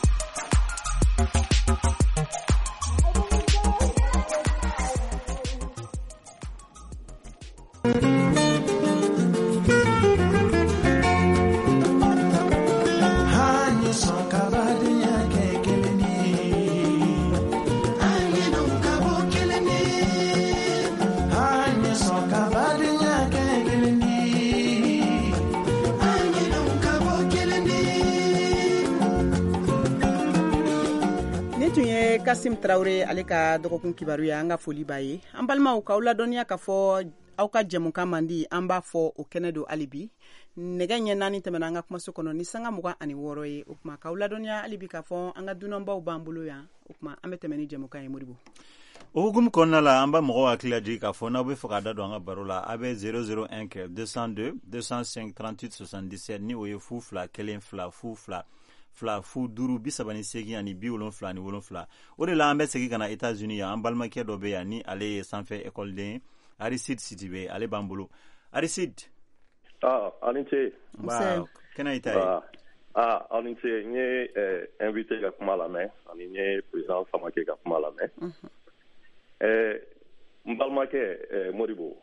Kasim Traoré ale ka dɔgɔkun kibaru ye an ka foli b'a ye an balimaw k'aw ladɔnniya k'a fɔ aw ka jɛmukan man di an b'a fɔ o kɛnɛ don hali bi nɛgɛ ɲɛ naani tɛmɛna an ka kumaso kɔnɔ ni sanga mugan ani wɔɔrɔ ye o kuma k'aw ladɔnniya hali bi k'a fɔ an ka dunanbaw b'an bolo yan o kuma an bɛ tɛmɛ ni jɛmukan ye Modibo. O hukumu kɔnɔna la an b'a mɔgɔw hakili lajigi k'a fɔ n'aw bɛ fɛ ka da don an ka baro la a bɛ zéro zéro un kɛ deux cent deux deux cent cinq trente-huit soixante-dix-sept ni o ye fu fila kelen fila fu fila fila fu duuru bi saba ni segin ani bi wolonfila ani wolonfila o de la an bɛ segin ka na États-Unis yan an balimakɛ dɔ bɛ yan ni ale ye sanfɛ ekɔliden Aristide Sidibe ale b'an bolo Aristide. Ah, aw ni ce. Nba kɛnɛ y'i ta ye. Ah, aw ni ce n ye invité ka kuma lamɛn ani n ye président Samake ka kuma lamɛn. Ɛɛ n balimakɛ Modibo.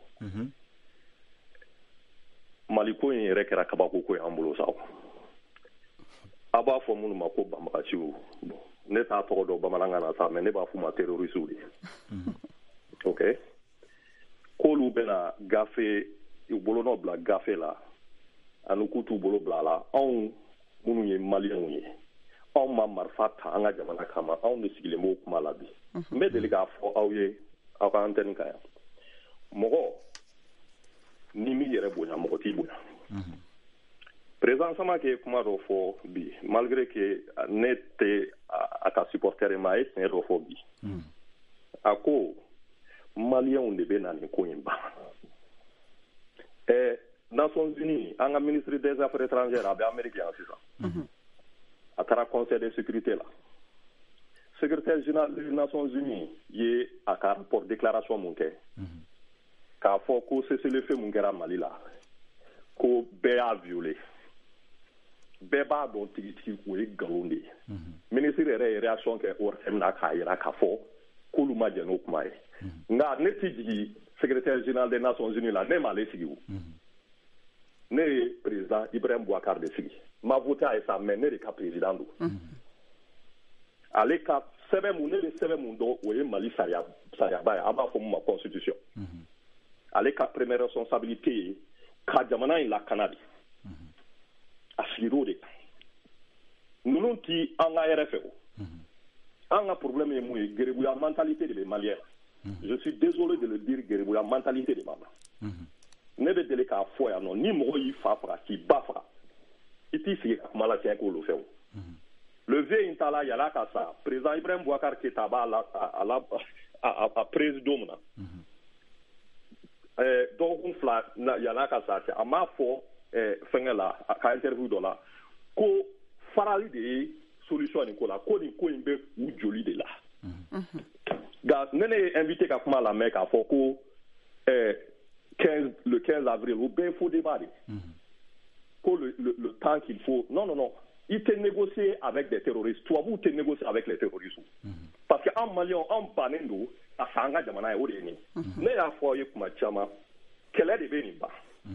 Mali ko in yɛrɛ kɛra kabako ko ye an bolo sa. A b'a fɔ minnu ma ko banbagaciw ne t'a tɔgɔ dɔn bamanankan na sa mais ne b'a f'u ma terrorisiw de ok k'olu bɛna gafe u bolonɔ bila gafe la ani k'u t'u bolo bila a la anw minnu ye maliyɛnw ye anw ma marifa ta an ka jamana kama anw de sigilen b'o kuma la bi n bɛ deli k'a fɔ aw ye aw ka antenne kan yan mɔgɔ ni min yɛrɛ bonya mɔgɔ t'i bonya Président Samake kuma dɔ fɔ bi malgré que ne tɛ a ka supporter ma a ye tiɲɛ dɔ fɔ bi a ko maliyɛnw de bɛ na nin ko in ban ɛ Nations Unies an ka ministre des affaires étrangères a bɛ Amérique yan sisan a taara conseil de sécurité la secrétaire général des Nations Unies ye a ka rapport déclaration mun kɛ k'a fɔ ko cessez-le-feu mun kɛra Mali la ko bɛɛ y'a violé bɛɛ b'a dɔn tigitigi o ye nkalon de ye minisiri yɛrɛ ye réaction kɛ O R T M na k'a jira k'a fɔ k'olu ma jɛn n'o kuma ye nka ne tɛ jigin secrétaire général des Nations Unies la ne m'ale sigi o ne ye président Ibrahim Boubacar de sigi ma voté a ye sa mais ne de ka président don ale ka sɛbɛn mun ne bɛ sɛbɛn mun dɔn o ye Mali sariya sariyaba ye an b'a fɔ mun ma constitution ale ka première responsabilité ye ka jamana in lakana de a sigir'o de kan ninnu ti an ka yɛrɛ fɛ o an ka problème ye mun ye gerebuya mentalité de bɛ maliyɛn je suis désolé de le dire gerebuya mentalité de b'an na ne bɛ deli k'a fɔ yan nɔ ni mɔgɔ y'i fa faga k'i ba faga i t'i sigi ka kuma la tiɲɛ k'olu fɛ o le vieux in ta la yala ka sa président Ibrahim Boubacar Keïta b'a la a la a président min na eh dɔgɔkun fila yan'a ka sa cɛ a m'a fɔ fɛngɛ la a ka interview dɔ la ko farali de ye solution nin ko la ko nin ko in bɛ u joli de la nka ne ne ye invité ka kuma lamɛn k'a fɔ ko quinze le quinze avril o bɛɛ ye faux débat de ko le, le, le temps qu'il faut non non non il tɛ négocier avec des terroristes tubabuw tɛ négocier avec les terroristes parce que an maliyɛnw an bannen don a sa an ka jamana ye o de ye nin ne y'a fɔ aw ye kuma caman kɛlɛ de bɛ nin ban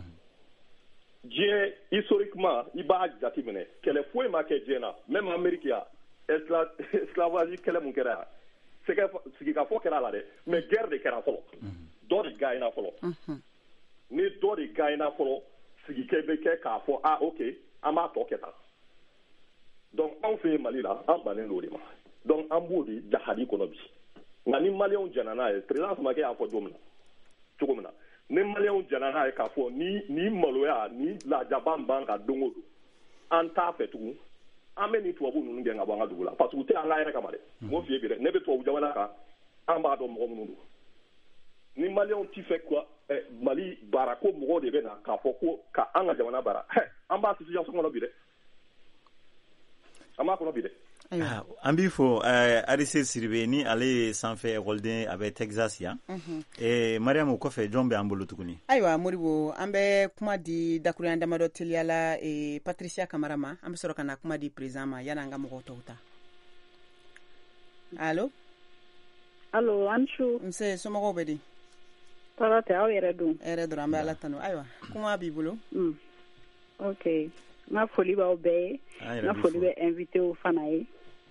diɲɛ historiquement i b'a jate minɛ kɛlɛ foyi ma kɛ diɲɛ na même Amérique ya esclavage kɛlɛ mun kɛra yan sigikafɔ kɛra la dɛ mais guerre de kɛra fɔlɔ dɔ de gagnera fɔlɔ ni dɔ de gagnera fɔlɔ sigikɛ bɛ kɛ k'a fɔ ah ok an b'a tɔ kɛ tan donc anw fɛ Mali la an bannen don o de ma donc an b'o de jahadi kɔnɔ bi nka ni maliyɛnw jɛna n'a ye président Samakɛ y'a fɔ cogo min na cogo min na ni maliyɛnw jɛna n'a ye k'a fɔ ni ni maloya ni lajaba min b'an kan don o don an t'a fɛ tugun an bɛ ni tubabu ninnu gɛn ka bɔ an ka dugu la parce que u tɛ an ka yɛrɛ kama dɛ n b'o f'i ye bi dɛ ne bɛ tubabu jamana kan an b'a dɔn mɔgɔ minnu don ni maliyɛnw ti fɛ quoi Mali baara ko mɔgɔw de bɛ na k'a fɔ ko ka an ka jamana baara an b'a situation kɔnɔ bi dɛ an b'a kɔnɔ bi dɛ an b'i fɔ Arise Siribe ni ale ye sanfɛ ekɔliden a bɛ Texas yan Mariam kɔfɛ jɔn bɛ an bolo tuguni ayiwa Moribo an bɛ kuma di dakuruɲa damadɔ teliya la Patricia Kamara ma an bɛ sɔrɔ ka na kuma di président ma yan'an ka mɔgɔw tɔw ta allo allo Anchu nse somɔgɔw bɛ di tɔɔrɔ tɛ aw yɛrɛ dun hɛrɛ dɔrɔn an bɛ Ala tanu ayiwa kuma b'i bolo ok n ka foli b'aw bɛɛ ye n ka foli bɛ invité fana ye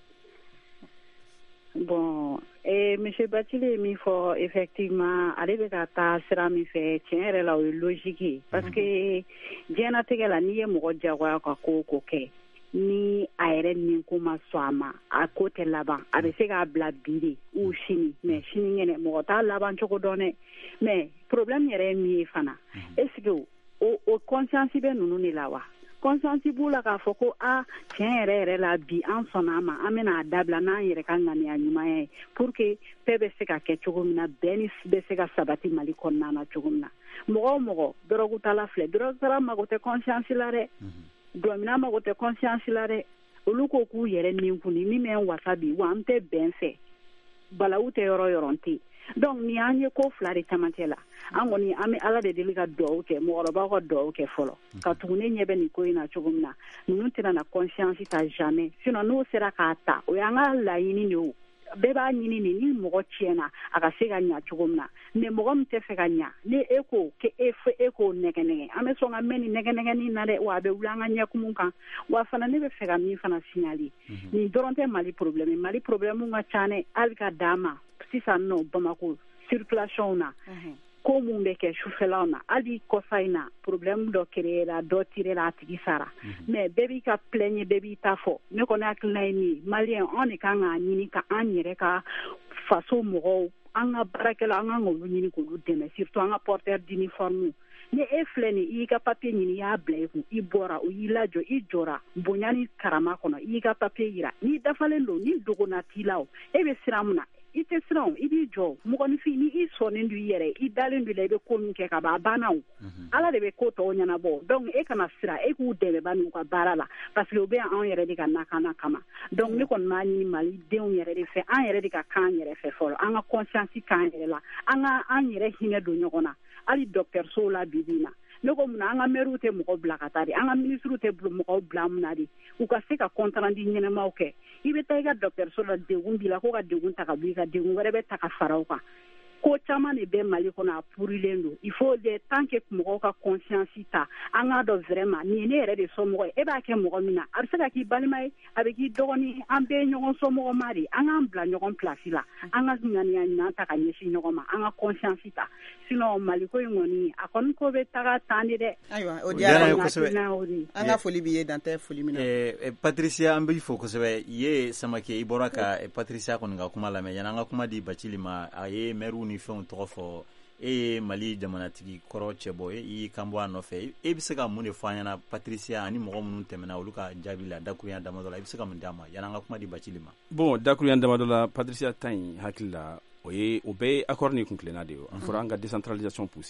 bon eh, monsieur Bacili ye min fɔ effectivement ale bɛ ka taa sira min fɛ tiɲɛ yɛrɛ la o ye logique ye parce que diɲɛnatigɛ la n'i ye mɔgɔ diyagoya ka ko o ko kɛ ni a yɛrɛ nin ko ma sɔn a ma a ko tɛ laban a bɛ se k'a bila bi de ou sini mais sini ɲɛnɛ mɔgɔ t'a laban cogo dɔn dɛ mais problème yɛrɛ ye min ye fana est ce que o o conscience bɛ ninnu de la wa conscience b'u la k'a fɔ ko a tiɲɛ yɛrɛ yɛrɛ la bi an sɔnna a ma an bɛna a dabila n'an yɛrɛ ka ŋaniya ɲuman ye pour que bɛɛ bɛ se ka kɛ cogo min na bɛɛ ni bɛ se ka sabati Mali kɔnɔna na cogo min na mɔgɔ o mɔgɔ dɔrɔgu tala filɛ dɔrɔgu tala mago tɛ conscience la dɛ dɔmina mago tɛ conscience la dɛ olu ko k'u yɛrɛ nin kun ni min bɛ wasa bi wa an tɛ bɛn fɛ balawu tɛ yɔrɔ yɔrɔ tɛ donc ni an ye ko fila de camancɛ la an kɔni an bɛ Ala de deli ka dugawu kɛ mɔgɔkɔrɔbaw ka dugawu kɛ fɔlɔ ka tugu ne ɲɛ bɛ nin ko in na cogo min na ninnu tɛna na conscience ta jamais sinon n'o sera k'a ta o y'an ka laɲini de ye bɛɛ b'a ɲini de ni mɔgɔ tiɲɛna a ka se ka ɲa cogo min na mais mɔgɔ min tɛ fɛ ka ɲa ni e ko ke e fɛ e k'o nɛgɛnɛgɛ an bɛ sɔn ka mɛn ni nɛgɛnɛgɛnin na dɛ wa a bɛ wuli an ka ɲɛkumu kan wa fana ne bɛ fɛ ka min fana signaler nin dɔrɔn tɛ Mali problème Mali problème ka ca dɛ hali ka d'an ma sisan nɔ Bamako circulation na ko mun bɛ kɛ sufɛlaw na hali kɔsa in na problème dɔ créera dɔ tirera a tigi sara mais bɛɛ b'i ka plaigne bɛɛ b'i ta fɔ ne kɔni hakilina ye min ye maliyɛn anw de kan k'a ɲini ka an yɛrɛ ka faso mɔgɔw an ka baarakɛlaw an kan k'olu ɲini k'olu dɛmɛ surtout an ka porteur d'uniforme ni e filɛ nin i y'i ka papier ɲini i y'a bila i kun i bɔra o y'i lajɔ i jɔra bonya ni karama kɔnɔ i y'i ka papier yira n'i dafalen don ni dogona t'i la o e bɛ siran mun na i tɛ siran o i b'i jɔ mɔgɔninfin ni i sɔnnen don i yɛrɛ i dalen don i la i bɛ ko min kɛ ka ban a banna o Ala de bɛ ko tɔw ɲɛnabɔ donc e kana siran e k'u dɛmɛ ba n'u ka baara la parce que o bɛ anw yɛrɛ de ka nakana kama donc ne kɔni b'a ɲini Malidenw yɛrɛ de fɛ an yɛrɛ de ka k'an yɛrɛ fɛ fɔlɔ an ka conscience k'an yɛrɛ la an ka an yɛrɛ hinɛ don ɲɔgɔn na hali dɔgɔtɔrɔsow la bi bi in na ne ko mun na an ka maires tɛ mɔgɔ bila ka taa de an ka ministres tɛ mɔgɔw bila mun na de u ka se ka compte rendu ɲɛnamaw kɛ i bɛ taa i ka dɔgɔtɔrɔso la degun b'i la ko ka degun ta ka bɔ i ka degun wɛrɛ bɛ ta ka fara o kan ko caman de bɛ Mali kɔnɔ a purilen don il faut de tant que mɔgɔw ka conscience ta an k'a dɔn vraiment nin ye ne yɛrɛ de somɔgɔ ye e b'a kɛ mɔgɔ min na a bɛ se ka k'i balima ye a bɛ k'i dɔgɔnin an bɛɛ ye ɲɔgɔn somɔgɔ ma de an k'an bila ɲɔgɔn place la an ka ŋaniya ɲuman ta ka ɲɛsin ɲɔgɔn ma an ka conscience ta sinon Mali ko in kɔni a kɔni ko bɛ taga tan de dɛ ayiwa o diyara n ye kosɛbɛ an ka foli b'i ye dan tɛ foli min na Patricia an b'i fo kosɛbɛ i ye Samake i bɔra ka Patricia kɔni ka kuma lamɛn yan'an ka kuma di Bacili ma a ye maires ni fɛnw tɔgɔ fɔ e ye Mali jamanatigi kɔrɔ cɛ bɔ e y'i kan bɔ a nɔfɛ e bɛ se ka mun de fɔ an ɲɛna Patricia ani mɔgɔ minnu tɛmɛna olu ka jaabi la dakuruɲa damadɔ la i bɛ se ka mun d'a ma yan'an ka kuma di Bacili ma bon dakuruɲa damadɔ la Patricia ta in hakili la o ye o bɛɛ ye accord ni kun tilenna de ye an fɔra an ka décentralisation poussée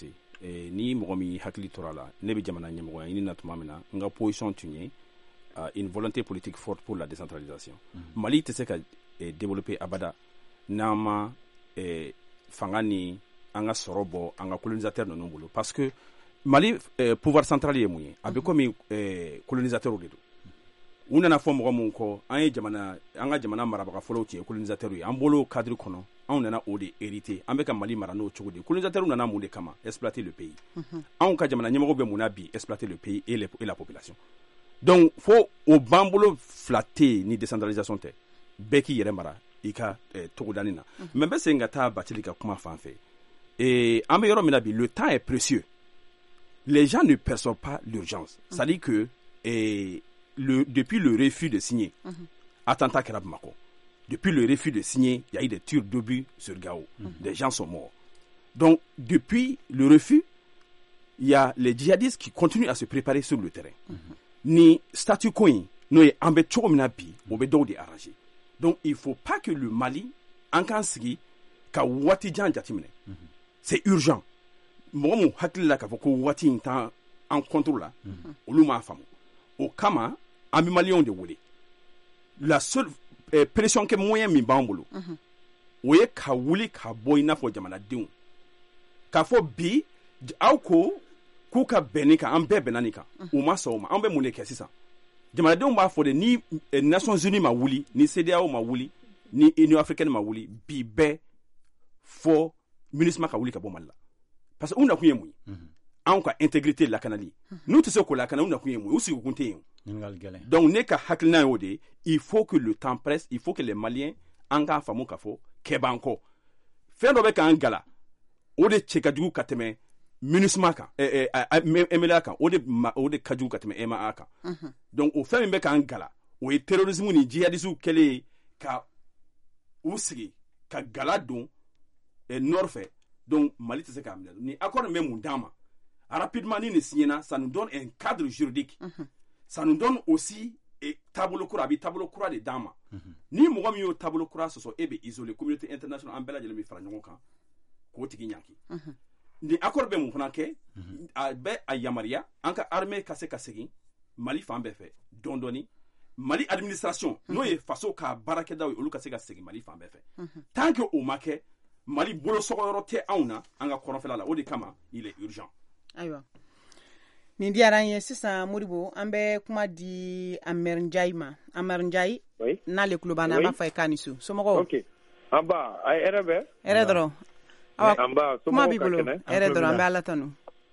eh, ni mɔgɔ min hakili tora la ne bɛ jamana ɲɛmɔgɔya ɲini na tuma min na n ka position tun ye uh, une volonté politique forte pour la décentralisation mm -hmm. Mali tɛ se ka eh, développer abada n'an ma eh, fanga ni an ka sɔrɔ bɔ an ka colonisateur ninnu bolo parce que Mali eh, pouvoir central ye mun ye a bɛ komi eh, colonisateur de don u nana fɔ mɔgɔ mun kɔ an ye jamana an ka jamana marabaga fɔlɔw tun ye colonisateur ye an bolo cadre kɔnɔ anw nana o de hérité an bɛ ka Mali mara n'o cogo de colonisateur nana mun de kama exploiter le pays anw ka jamana ɲɛmɔgɔ bɛ mun na bi exploiter le pays et, les, et la population donc fo o b'an bolo fila tɛ ni décentralisation tɛ bɛɛ k'i yɛrɛ mara i ka eh, togodani na mais n bɛ segin ka taa Batili ka kuma fan fɛ et an bɛ yɔrɔ min na bi le temps est précieux les gens ne perçoivent pas l'urgence c'est à dire que eh, Le, depuis le refus de signer, mm-hmm. attentat Kera Bamako, depuis le refus de signer, il y a eu des tirs d'obus sur Gao. Mm-hmm. Des gens sont morts. Donc, depuis le refus, il y a les djihadistes qui continuent à se préparer sur le terrain. Mm-hmm. Ni statut coin, nous sommes en bi, on est arrangé. Donc, il ne faut pas que le Mali, en Kansigi, ka wati jan jatimine. C'est urgent. Moi, mon hakili la ka foko wati en contrôle là, on l'a famu. Au Kama, en Malion de Wole. La seule eh, pression que moyen mi bambolo. Ou est ka wuli ka boyna fo jamana diun. Ka fo bi, auko, kuka benika, ambe benanika. Ou ma soma, ambe mune kesisa. Jamana diun ba fo de ni eh, Nations Unies ma wuli, ni C D A O ma wuli, ni Union Africaine ma wuli, bi be fo munisma ka wuli ka bomalla. Parce que on a kuye mouy. An ka intégrité la kanali nous te se ko la kanali na kuye mu usi ku kunte donc ne ka hakilina yo de il faut que le temps presse il faut que les Maliens an ka famu ka fo kebanko fen do be kan gala o de chekajugu kateme munisma kan eh eh emela kan o de o de kajugu kateme ema aka donc o fen be kan gala o e terrorisme ni jihadisme kele ka usigi ka gala don e norfe donc Mali te se ka ni accord même mundama rapidement ni ne signena ça nous donne un cadre juridique mm-hmm. ça nous donne aussi et tableau coura bi tableau coura de dama mm-hmm. ni mo mi yo tableau coura so so ebe isolé communauté internationale en bela de mi fara nyon kan ko tigi nyaki mm-hmm. ni accord be mo franke mm-hmm. a be a yamaria anka armée kase kasegi Mali fambe fait dondoni Mali administration mm-hmm. no ye faso ka barake daw olu kase kasegi Mali fambe fait mm-hmm. tant que o make Mali bolo sokoro te auna anga koronfela la o de kama il est urgent. Ayiwa nin diyara ye sisan Modibo an bɛ kuma di Amer Ndiaye ma Amer Ndiaye oui. n'ale kulo b'an na an b'a fɔ k'a ni su somɔgɔw ok an ba a ye hɛrɛ bɛ hɛrɛ dɔrɔn awa kuma b'i bolo hɛrɛ dɔrɔn an bɛ Ala tanu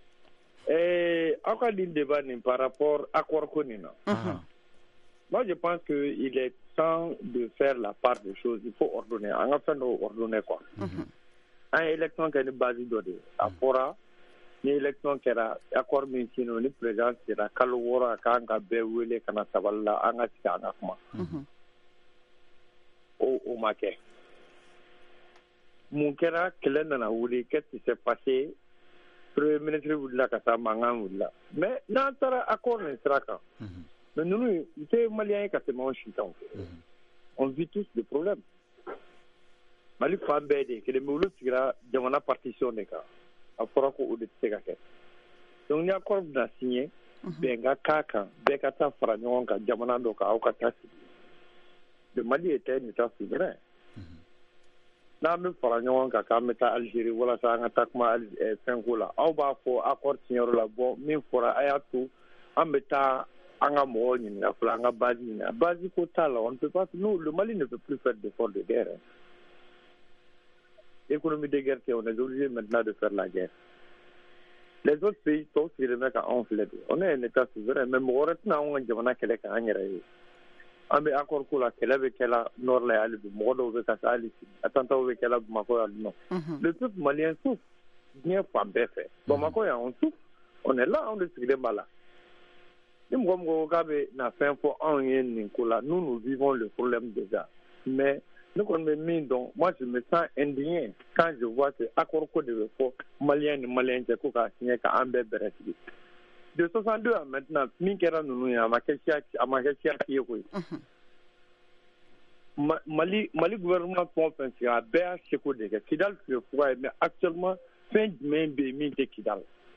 eh aw ka nin débat nin par rapport accord ko nin na uh-huh. Moi je pense que il est temps de faire la part des choses il faut ordonner an ka fɛn dɔ ordonner quoi uh-huh. an ye élection kɛ ni base dɔ de a fɔra ni élection kɛra accord min sino ni président sera kalo wɔɔrɔ a kan ka bɛɛ wele ka na sabali la an ka sigi an ka kuma o o ma kɛ mun kɛra kɛlɛ nana wuli qu'est-ce qui s'est passé premier ministre wulila ka taa mankan wulila mais n'an taara accord nin sira kan mais ninnu u tɛ maliyɛn ye ka tɛmɛ anw si kan on vit tous des problèmes Mali fan bɛɛ de kelen mais olu sigira jamana partition de kan a fɔra ko o de tɛ se ka kɛ donc ni accord bɛna signé bɛn ka k'a kan bɛɛ ka taa fara ɲɔgɔn kan jamana dɔ kan aw ka taa sigi le Mali était un état souverain n'an bɛ fara ɲɔgɔn kan k'an bɛ taa Algérie walasa an ka taa kuma fɛnko la aw b'a fɔ accord signéyɔrɔ la bon min fɔra a y'a to an bɛ taa an ka mɔgɔw ɲininka fɔlɔ an ka base ɲininka base ko t'a la on ne peut pas nous le Mali ne peut plus faire d'effort de guerre hein. Économie de guerre, on est obligé maintenant de faire la guerre. Les autres pays, tous, ils remettent à enfler. On est un état souverain, mais on est en train de faire la guerre. On est encore pour la guerre avec la nord la alibi, on est à alibi, attentat avec la Bamako non. Le peuple malien souffre, bien pas bien fait. Bamako on souffre, on est là, on est sur les balles. Nous nous vivons le problème déjà, mais nous on me mis donc moi je me sens indigné quand je vois que accord code de faux malien malien c'est quoi signé qu'un bébé de soixante-deux à maintenant minkera nous à ma question à ma question qui est quoi Mali Mali gouvernement pense à béa c'est quoi de Kidal fait quoi mais actuellement fin de mai be min te Kidal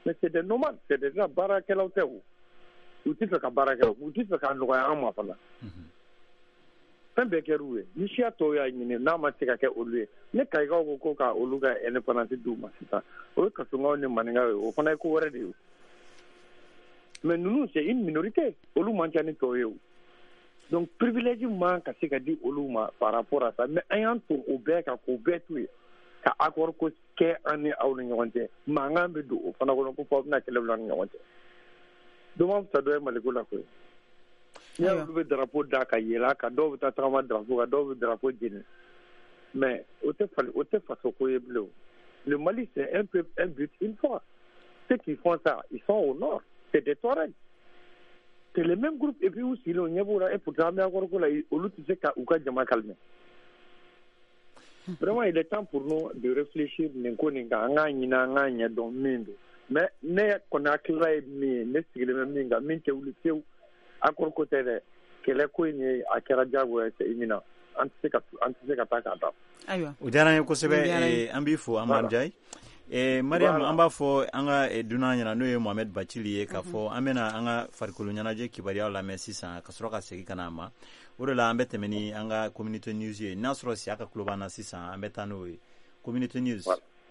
mais c'est des nomades, c'est déjà baarakɛlaw tɛ o u tɛ fɛ ka baara kɛ u tɛ fɛ ka nɔgɔya an ma fana fɛn bɛɛ kɛr'u ye ni siya tɔw y'a ɲini n'a ma se ka kɛ olu ye ne kayikaw ko ko ka olu ka indépendance d'u ma sisan o ye kasongaw ni maninkaw ye o fana ye ko wɛrɛ de ye mais ninnu c'est une minorité olu man ca ni tɔw ye o donc privilège man ka se ka di olu ma par rapport à ça mais an y'an to o bɛɛ kan k'o bɛɛ to yen ka accord ko kɛ an ni aw ni ɲɔgɔn cɛ mankan bɛ don o fana kɔnɔ ko fɔ a bɛna kɛlɛ bila an ni ɲɔgɔn cɛ donc an fisa dɔ ye maliko la koyi ni olu bɛ drapeau da ka yɛlɛ ka dɔw bɛ taa tagama drapeau kan dɔw bɛ drapeau jeni mais o tɛ fali o tɛ faso ko ye bilen o le Mali c'est un peu un but une fois ceux qui font ça ils sont au nord c'est des Touaregs c'est le même groupe et puis où sinon ɲɛ b'o la et pourtant an bɛ accord ko la olu tɛ se ka u ka jama calmer vraiment il est temps pour nous de réfléchir nin ko nin kan an k'a ɲini an k'a ɲɛ dɔn min don mais ne kɔni hakilila ye min ye ne sigilen bɛ min kan min tɛ wuli fiyewu accord ko tɛ dɛ kɛlɛ ko in ye a kɛra diyagoya c'est imminent an tɛ se ka an tɛ se ka taa k'a da. Ayiwa o diyara n ye kosɛbɛ an b'i fo Amadu Ndiaye. Eh, Mariam an b'a fɔ an ka dunan ɲɛna n'o ye Mohamed Bacili ye k'a fɔ an bɛna an ka farikolo ɲɛnajɛ kibaruyaw lamɛn sisan ka sɔrɔ ka segin ka na ma o de la an bɛ tɛmɛ ni an ka communauté news ye n'a sɔrɔ si a ka tulo b'an na sisan an bɛ taa n'o ye communauté news.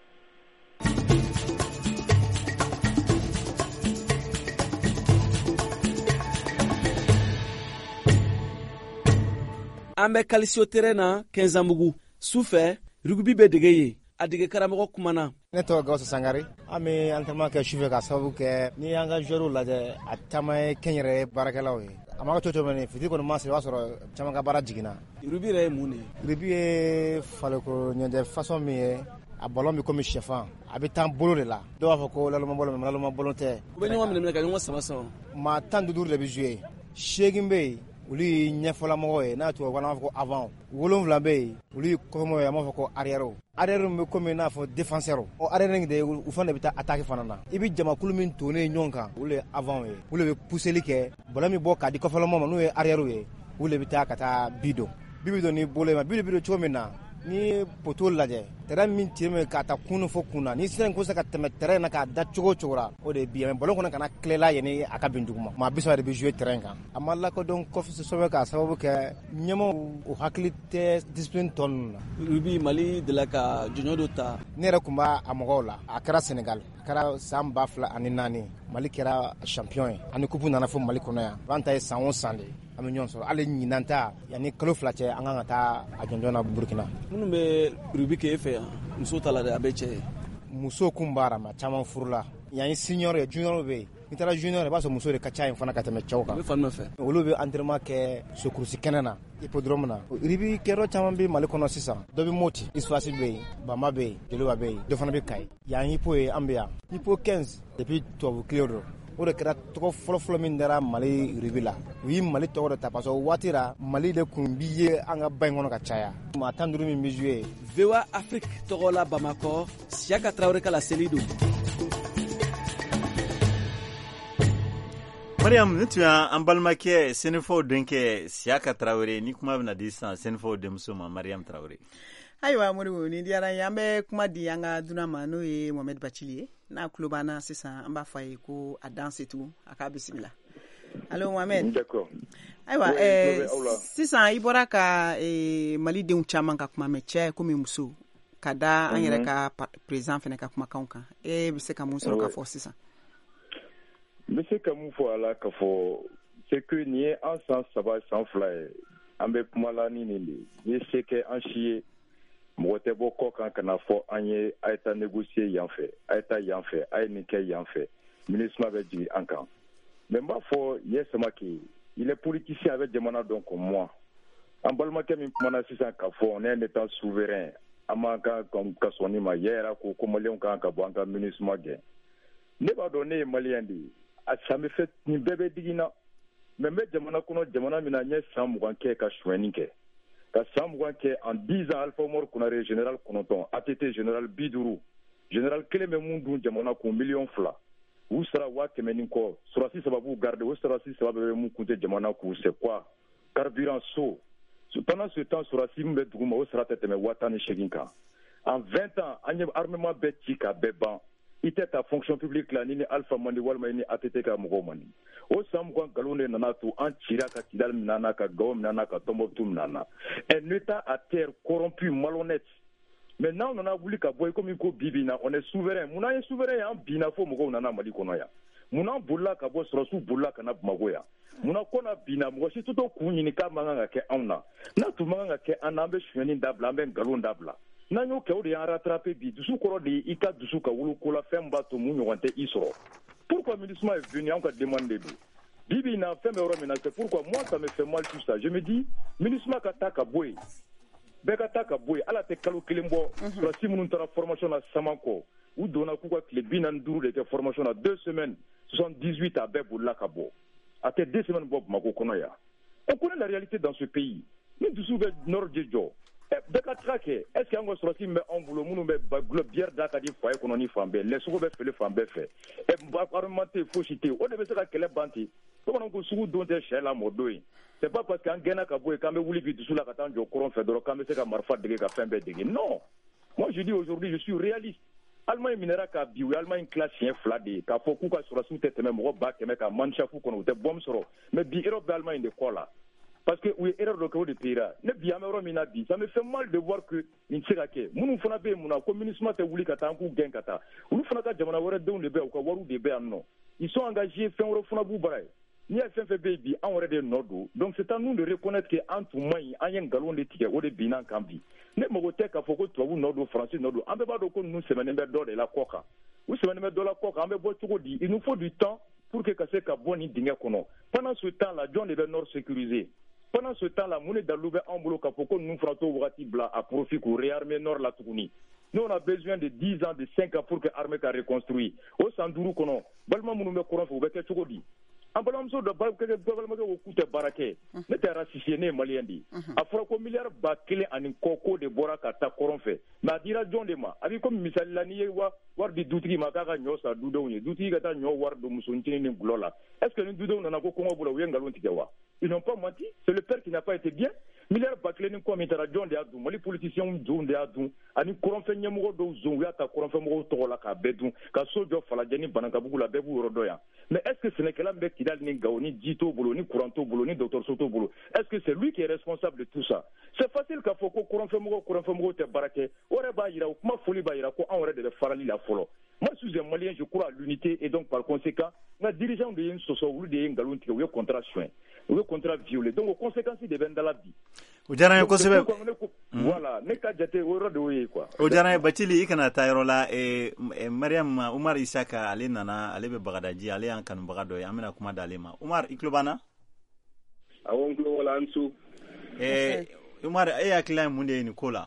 an bɛ Kalisio terrain na Kɛnzanbugu su fɛ rugby bɛ dege ye a dege karamɔgɔ kumana. Ne tɔgɔ Gawusu Sangare an bɛ entraînement kɛ sufɛ ka sababu kɛ ni y'an ka joueurs lajɛ a caman ye kɛnyɛrɛye baarakɛlaw ye a ma kɛ cogo cogo fitiri kɔni ma se o b'a sɔrɔ caman ka baara jiginna. rugby yɛrɛ ye mun de ye? rugby ye farikolo ɲɛnajɛ façon min ye a ballon bɛ komi sɛfan a bɛ tan bolo de la dɔw b'a fɔ ko laluma ballon mais laluma ballon tɛ. u bɛ ɲɔgɔn minɛ minɛ ka ɲɔgɔn sama sama. maa tan ni duuru de bɛ jouer seegin bɛ yen olu ye ɲɛfɔlamɔgɔ ye n'a tubabu kan na b'a fɔ ko avant wolonwula bɛ yen olu ye kɔfɛmɔgɔ ye an b'a fɔ ko arrière arrière bɛ komi n'a fɔ défenseur o arrière de u fana de bɛ taa attaque fana na i bɛ jamakulu min tonnen ɲɔgɔn kan olu ye avant ye olu bɛ pousseli kɛ ballon min bɔ k'a di kɔfɛlamɔgɔ ma n'o ye arrière ye olu de bɛ taa ka taa bi don bi bɛ don ni bolo ye ma bi bɛ don cogo min na ni poto lajɛ terrain min ci min k'a ta kun fɔ kun na ni sera ko se ka tɛmɛ terrain na k'a da cogo cogo la o de bi ballon kɔnɔ kana tilela yani a ka bin duguma maa bisa de bɛ jouer terrain kan a ma lakodɔn kosɛbɛ k'a sababu kɛ ɲɛmaaw o hakili tɛ discipline tɔ ninnu na. rugby Mali de la ka jɔnjɔn dɔ ta. ne yɛrɛ tun b'a a mɔgɔw la a kɛra Senegal a kɛra san ba fila ani naani Mali kɛra champion ye ani coupe nana fɔ Mali kɔnɔ yan an ta ye san o san de an bɛ ɲɔgɔn sɔrɔ hali ɲinan ta yanni kalo fila cɛ an kan ka taa a jɔnjɔn na Burkina. minnu bɛ rugby kɛ e fɛ yan muso ta la dɛ a bɛ cɛ ye. muso kun b'a ma caman furu la yan ye senior ye junior bɛ yen n'i taara junior i b'a sɔrɔ muso de ka ca yen fana ka tɛmɛ cɛw kan. u bɛ fan min fɛ. olu bɛ entraînement kɛ sokurusi kɛnɛ na hippodrome na rugby kɛyɔrɔ caman bɛ Mali kɔnɔ sisan dɔ bɛ Moti Isuwasi bɛ yen Bama bɛ yen Jeliba bɛ yen dɔ fana bɛ Kayi yan hippo ye an bɛ yan hippo quinze depuis tubabu tile don o de kɛra tɔgɔ fɔlɔfɔlɔ min dara Mali rugby la u ye Mali tɔgɔ de ta parce que o waati la Mali de kun bi ye an ka ba in kɔnɔ ka caya maa tan duuru min bɛ jouer. V O A Afrique tɔgɔ la Bamakɔ Siyaka Traoré ka laseli don. Mariam ne tun y'an balimakɛ Senufɔw denkɛ Siyaka Traoré ni kuma bɛna di sisan Senufɔw denmuso ma Mariam Traoré. Ayiwa Moribo ni diyara ye an bɛ kuma di an ka dunan ma n'o ye Mohamed Bacili ye n'a tulo b'an na sisan an b'a fɔ a ye ko a dan setu a k'a bisimila. Allo Mohamed. D'accord. Ayiwa ɛɛ sisan i bɔra ka Malidenw caman ka kuma mɛ cɛ komi muso ka da an yɛrɛ ka président fana ka kumakanw kan e bɛ se ka mun sɔrɔ ka fɔ sisan. N bɛ se ka mun fɔ a la ka fɔ c'est que nin ye an san saba san fila ye an bɛ kuma la ni nin de ye ni se kɛ an si ye mɔgɔ tɛ bɔ kɔ kan ka na fɔ an ye a ye taa négocier yan fɛ a ye taa yan fɛ a ye nin kɛ yan fɛ ministre bɛ jigin an kan mais n b'a fɔ Yaya Samake il est politicien a bɛ jamana dɔn comme moi an balimakɛ min kumana sisan ka fɔ on est un état souverain an m'an ka ka sɔn nin ma Yaya yɛrɛ ko ko maliyɛnw kan ka bɔ an ka ministre gɛn ne b'a dɔn ne ye maliyɛn de ye a san bɛ fɛ nin bɛɛ bɛ digi na mais n bɛ jamana kɔnɔ jamana min na n ye san mugan kɛ ka suɲɛni kɛ ka san mugan kɛ en dix ans Alpha Umaru Konare général kɔnɔntɔn A T T général bi duuru général kelen bɛ mun dun jamana kun miliyɔn fila u sara waa kɛmɛ ni kɔ surasi saba b'u garde o surasi saba bɛ mun kun tɛ jamana kun c'est quoi carburant so pendant ce temps surasi min bɛ duguma o sara tɛ tɛmɛ waa tan ni seegin kan en vingt ans an ye armement bɛɛ ci ka bɛɛ ban ite ta fonction publique la ni ni alpha mandi walma ni atete ka mɔgɔw mandi o san mugan nkalon de nana to an cira ka kidal minana ka gawo minana ka Tombouctou minana un état à terre corrompu malhonnête. Maintenant on a voulu ka boy comme ko bibina on est souverain muna est souverain en bina fo mɔgɔw nana mali kono ya muna bulla ka bo sorosu bulla kana magoya muna kona bina mɔgɔ si toto ku ɲini ka manga ka kɛ anw na na tu manga ka kɛ an an bɛ suɲɛni dabila an bɛ nkalon dabila n'an y'o kɛ o de y'an rattraper bi dusu kɔrɔ de i ka dusu ka wolo ko la fɛn b'a to mun ɲɔgɔn tɛ i sɔrɔ pourquoi MINUSMA est venu anw ka demande de don bibi na fɛn bɛ yɔrɔ min na c'est pourquoi moi ça me fait mal tout ça je me dis MINUSMA ka taa ka bɔ yen bɛɛ ka taa ka bɔ yen ala tɛ kalo kelen bɔ surasi minnu taara formation na saman kɔ u donna k'u ka tile bi naani duuru de kɛ formation na deux semaines soixante-dix-huit a bɛɛ bolila ka bɔ a tɛ deux semaines bɔ Bamako kɔnɔ yan on connaît la réalité dans ce pays ni dusu bɛ nord de jɔ bɛɛ ka taga kɛ est ce que an ka sɔrɔsi min bɛ anw bolo minnu bɛ gulɔ bière da ka di foyer kɔnɔ ni fan bɛɛ lɛsogo bɛ fili fan bɛɛ fɛ armement tɛ fosi tɛ o de bɛ se ka kɛlɛ ban ten bamananw ko sugu don tɛ sɛ la mɔ don ye c'est pas parce qu'an gɛnna ka bɔ yen k'an bɛ wuli bi dusu la ka taa jɔ kɔrɔn fɛ dɔrɔn k'an bɛ se ka marifa dege ka fɛn bɛɛ dege non moi je dis aujourd'hui je suis réaliste Allemagne minɛra ka bi u ye Allemagne tila siɲɛ fila de ye k'a fɔ k'u ka sɔrɔsiw tɛ tɛmɛ mɔgɔ ba kɛmɛ ka manshafu kɔnɔ u tɛ bombe sɔrɔ mais bi Europe bɛ Allemagne de kɔ la parce que u ye erreur dɔ kɛ o de payera ne bi an bɛ yɔrɔ min na bi ça me fait mal de voir que nin tɛ se ka kɛ minnu fana bɛ yen mun na ko MINUSMA tɛ wuli ka taa an k'u gɛn ka taa olu fana ka jamana wɛrɛ denw de bɛ u ka wariw de bɛ yan nɔ ils sont engagés fɛn wɛrɛ fana b'u bara ye n'i y'a fɛn fɛn bɛ yen bi an yɛrɛ de nɔ don donc c'est à nous de reconnaître que an tun man ɲi an ye nkalon de tigɛ o de binna an kan bi ne mago tɛ k'a fɔ ko tubabu nɔ don faransi nɔ don an bɛɛ b'a dɔn ko ninnu sɛmɛnen bɛ dɔ de la kɔ kan u sɛmɛnen bɛ dɔ la kɔ kan an bɛ bɔ cogo di il nous faut du temps pour que ka se ka bɔ nin dingɛ kɔnɔ pendant ce temps là jɔn de bɛ nord sécuriser pendant ce temps là mun de dalu bɛ anw bolo k'a fɔ ko ninnu fana t'o wagati bila à profit k'u réarmer nord la tuguni nous on a besoin de dix ans de cinq ans pour que armée ka reconstruire o san duuru kɔnɔ balima minnu bɛ kɔrɔn fɛ u bɛ kɛ cogo di an balimamuso dɔ balimakɛ ko k'u tɛ baara kɛ ne tɛ raciste ye ne ye maliyɛn de ye a fɔra ko miliyari ba kelen ani kɔ ko de bɔra ka taa kɔrɔn fɛ mais a dira jɔn de ma a b'i komi misali la n'i ye wari di dutigi ma k'a ka ɲɔ san dudenw ye dutigi ka taa ɲɔ wari don musonicinin ni gulɔ la est ce que ni dudenw nana ko kɔngɔ b'u la u ye nkalon tigɛ wa ils n'ont pas menti c'est le père qui n'a pas été bien miliyari ba kelen ni kɔ min taara jɔn de y'a dun mali politiciens zonw de y'a dun ani kɔrɔnfɛ ɲɛmɔgɔ dɔw zon u y'a ta kɔrɔnfɛmɔgɔw tɔgɔ la k'a bɛɛ dun ka so jɔ falajɛ ni banakabugu la bɛɛ b'u yɔrɔ dɔn yan mais est ce que sɛnɛkɛla min bɛ kidali ni gawo ni ji t'o bolo ni courant t'o bolo ni dɔgɔtɔrɔso t'o bolo est ce que c'est lui qui est responsable de tout ça c'est facile k'a fɔ ko kɔrɔnfɛmɔgɔw kɔrɔnfɛmɔgɔw tɛ baara kɛ o yɛrɛ b'a yira o kuma foli b'a yira ko anw yɛrɛ de bɛ farali la fɔlɔ moi je suis un malien je crois à l'unité et donc par conséquent n ka dirigeant de ye n sɔsɔ olu de ye nkalon tigɛ u ye contrat soin u ye contrat violé donc o conséquence de bɛ n dala bi o diyara n ye kosɛbɛ voilà ne ka jate o yɔrɔ de y'o ye quoi o diyara n ye Bacili i kana taa yɔrɔ la eh, eh, Mariam Umar Isaka ale nana ale bɛ Bagadaji ale y'an kanubaga dɔ ye an bɛna kuma d'ale ma Umar i tulo b'an na awɔ n tulo b'ala an su eh, Umar e hakilila ye mun de ye nin ko la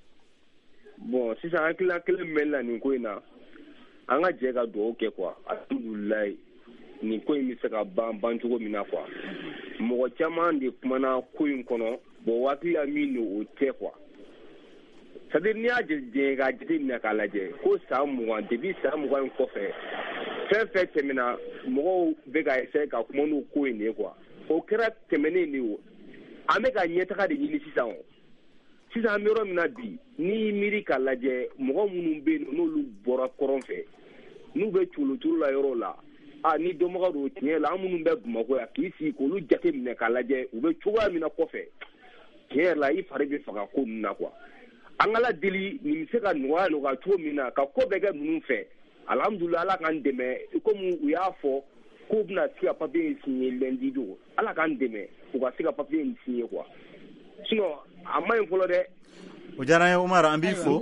bon sisan hakilila kelen min bɛ la nin ko in na an ka jɛ ka dugawu kɛ quoi alhamdulilayi nin ko in bɛ se ka ban ban cogo min na quoi mɔgɔ caman de kumana ko in kɔnɔ bon waati la min don o tɛ quoi c'est à dire n'i y'a jɛ k'a jateminɛ k'a lajɛ ko san mugan depuis san mugan in kɔfɛ fɛn fɛn tɛmɛna mɔgɔw bɛ ka essayer ka kuma n'o ko in de ye quoi o kɛra tɛmɛnen de o an bɛ ka ɲɛtaga de ɲini sisan o sisan an bɛ yɔrɔ min na bi n'i miiri k'a lajɛ mɔgɔ minnu bɛ yen n'olu bɔra kɔrɔn fɛ n'u bɛ culotulu la yɔrɔ la a ni dɔnbaga don tiɲɛ la an minnu bɛ Bamako yan k'i sigi k'olu jate minɛ k'a lajɛ u bɛ cogoya min na kɔfɛ tiɲɛ yɛrɛ la i fari bɛ faga ko ninnu na quoi an ka ladeli nin bɛ se ka nɔgɔya nɔgɔya cogo min na ka ko bɛɛ kɛ ninnu fɛ alhamdulilayi ala k'an dɛmɛ komi u y'a fɔ k'u bɛna se ka papiye in signer lundi don ala k'an dɛmɛ u ka se ka papiye in signer quoi sinon a ma ɲi fɔlɔ dɛ o diyara n ye Umar an b'i fo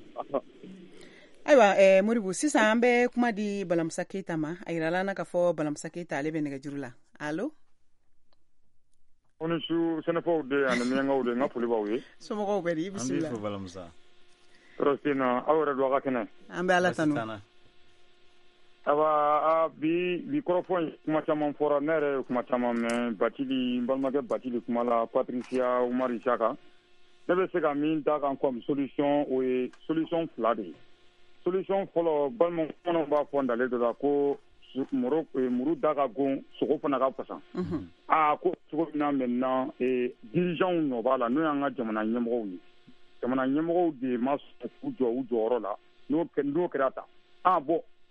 ayiwa eh, Moribu sisan an bɛ kuma di Balamusa Keyita ma a yirala na k'a fɔ Balamusa Keyita ale bɛ nɛgɛjuru la allo o ni su sɛnɛfɔw de ani miyankaw de n ka foli b'aw ye somɔgɔw bɛ di i bisimila an b'i fo Balamusa tɔɔrɔ tɛ na aw yɛrɛ don a ka kɛnɛ an bɛ ala tanu aba bi bi kɔrɔfɔ in kuma caman fɔra ne yɛrɛ ye kuma caman mɛn Bacili n balimakɛ Bacili kuma la Patricia Umar Isaka ne bɛ se ka min da kan comme solution o ye solution fila de ye solution fɔlɔ balimamɔgɔw b'a fɔ ndale dɔ la ko muru muru da ka gon sogo fana ka fasa aa ko cogo min na maintenant dirigeants nɔ b'a la n'o y'an ka jamana ɲɛmɔgɔw ye jamana ɲɛmɔgɔw de ma sɔn k'u jɔ u jɔyɔrɔ la n'o n'o kɛra ta ah bon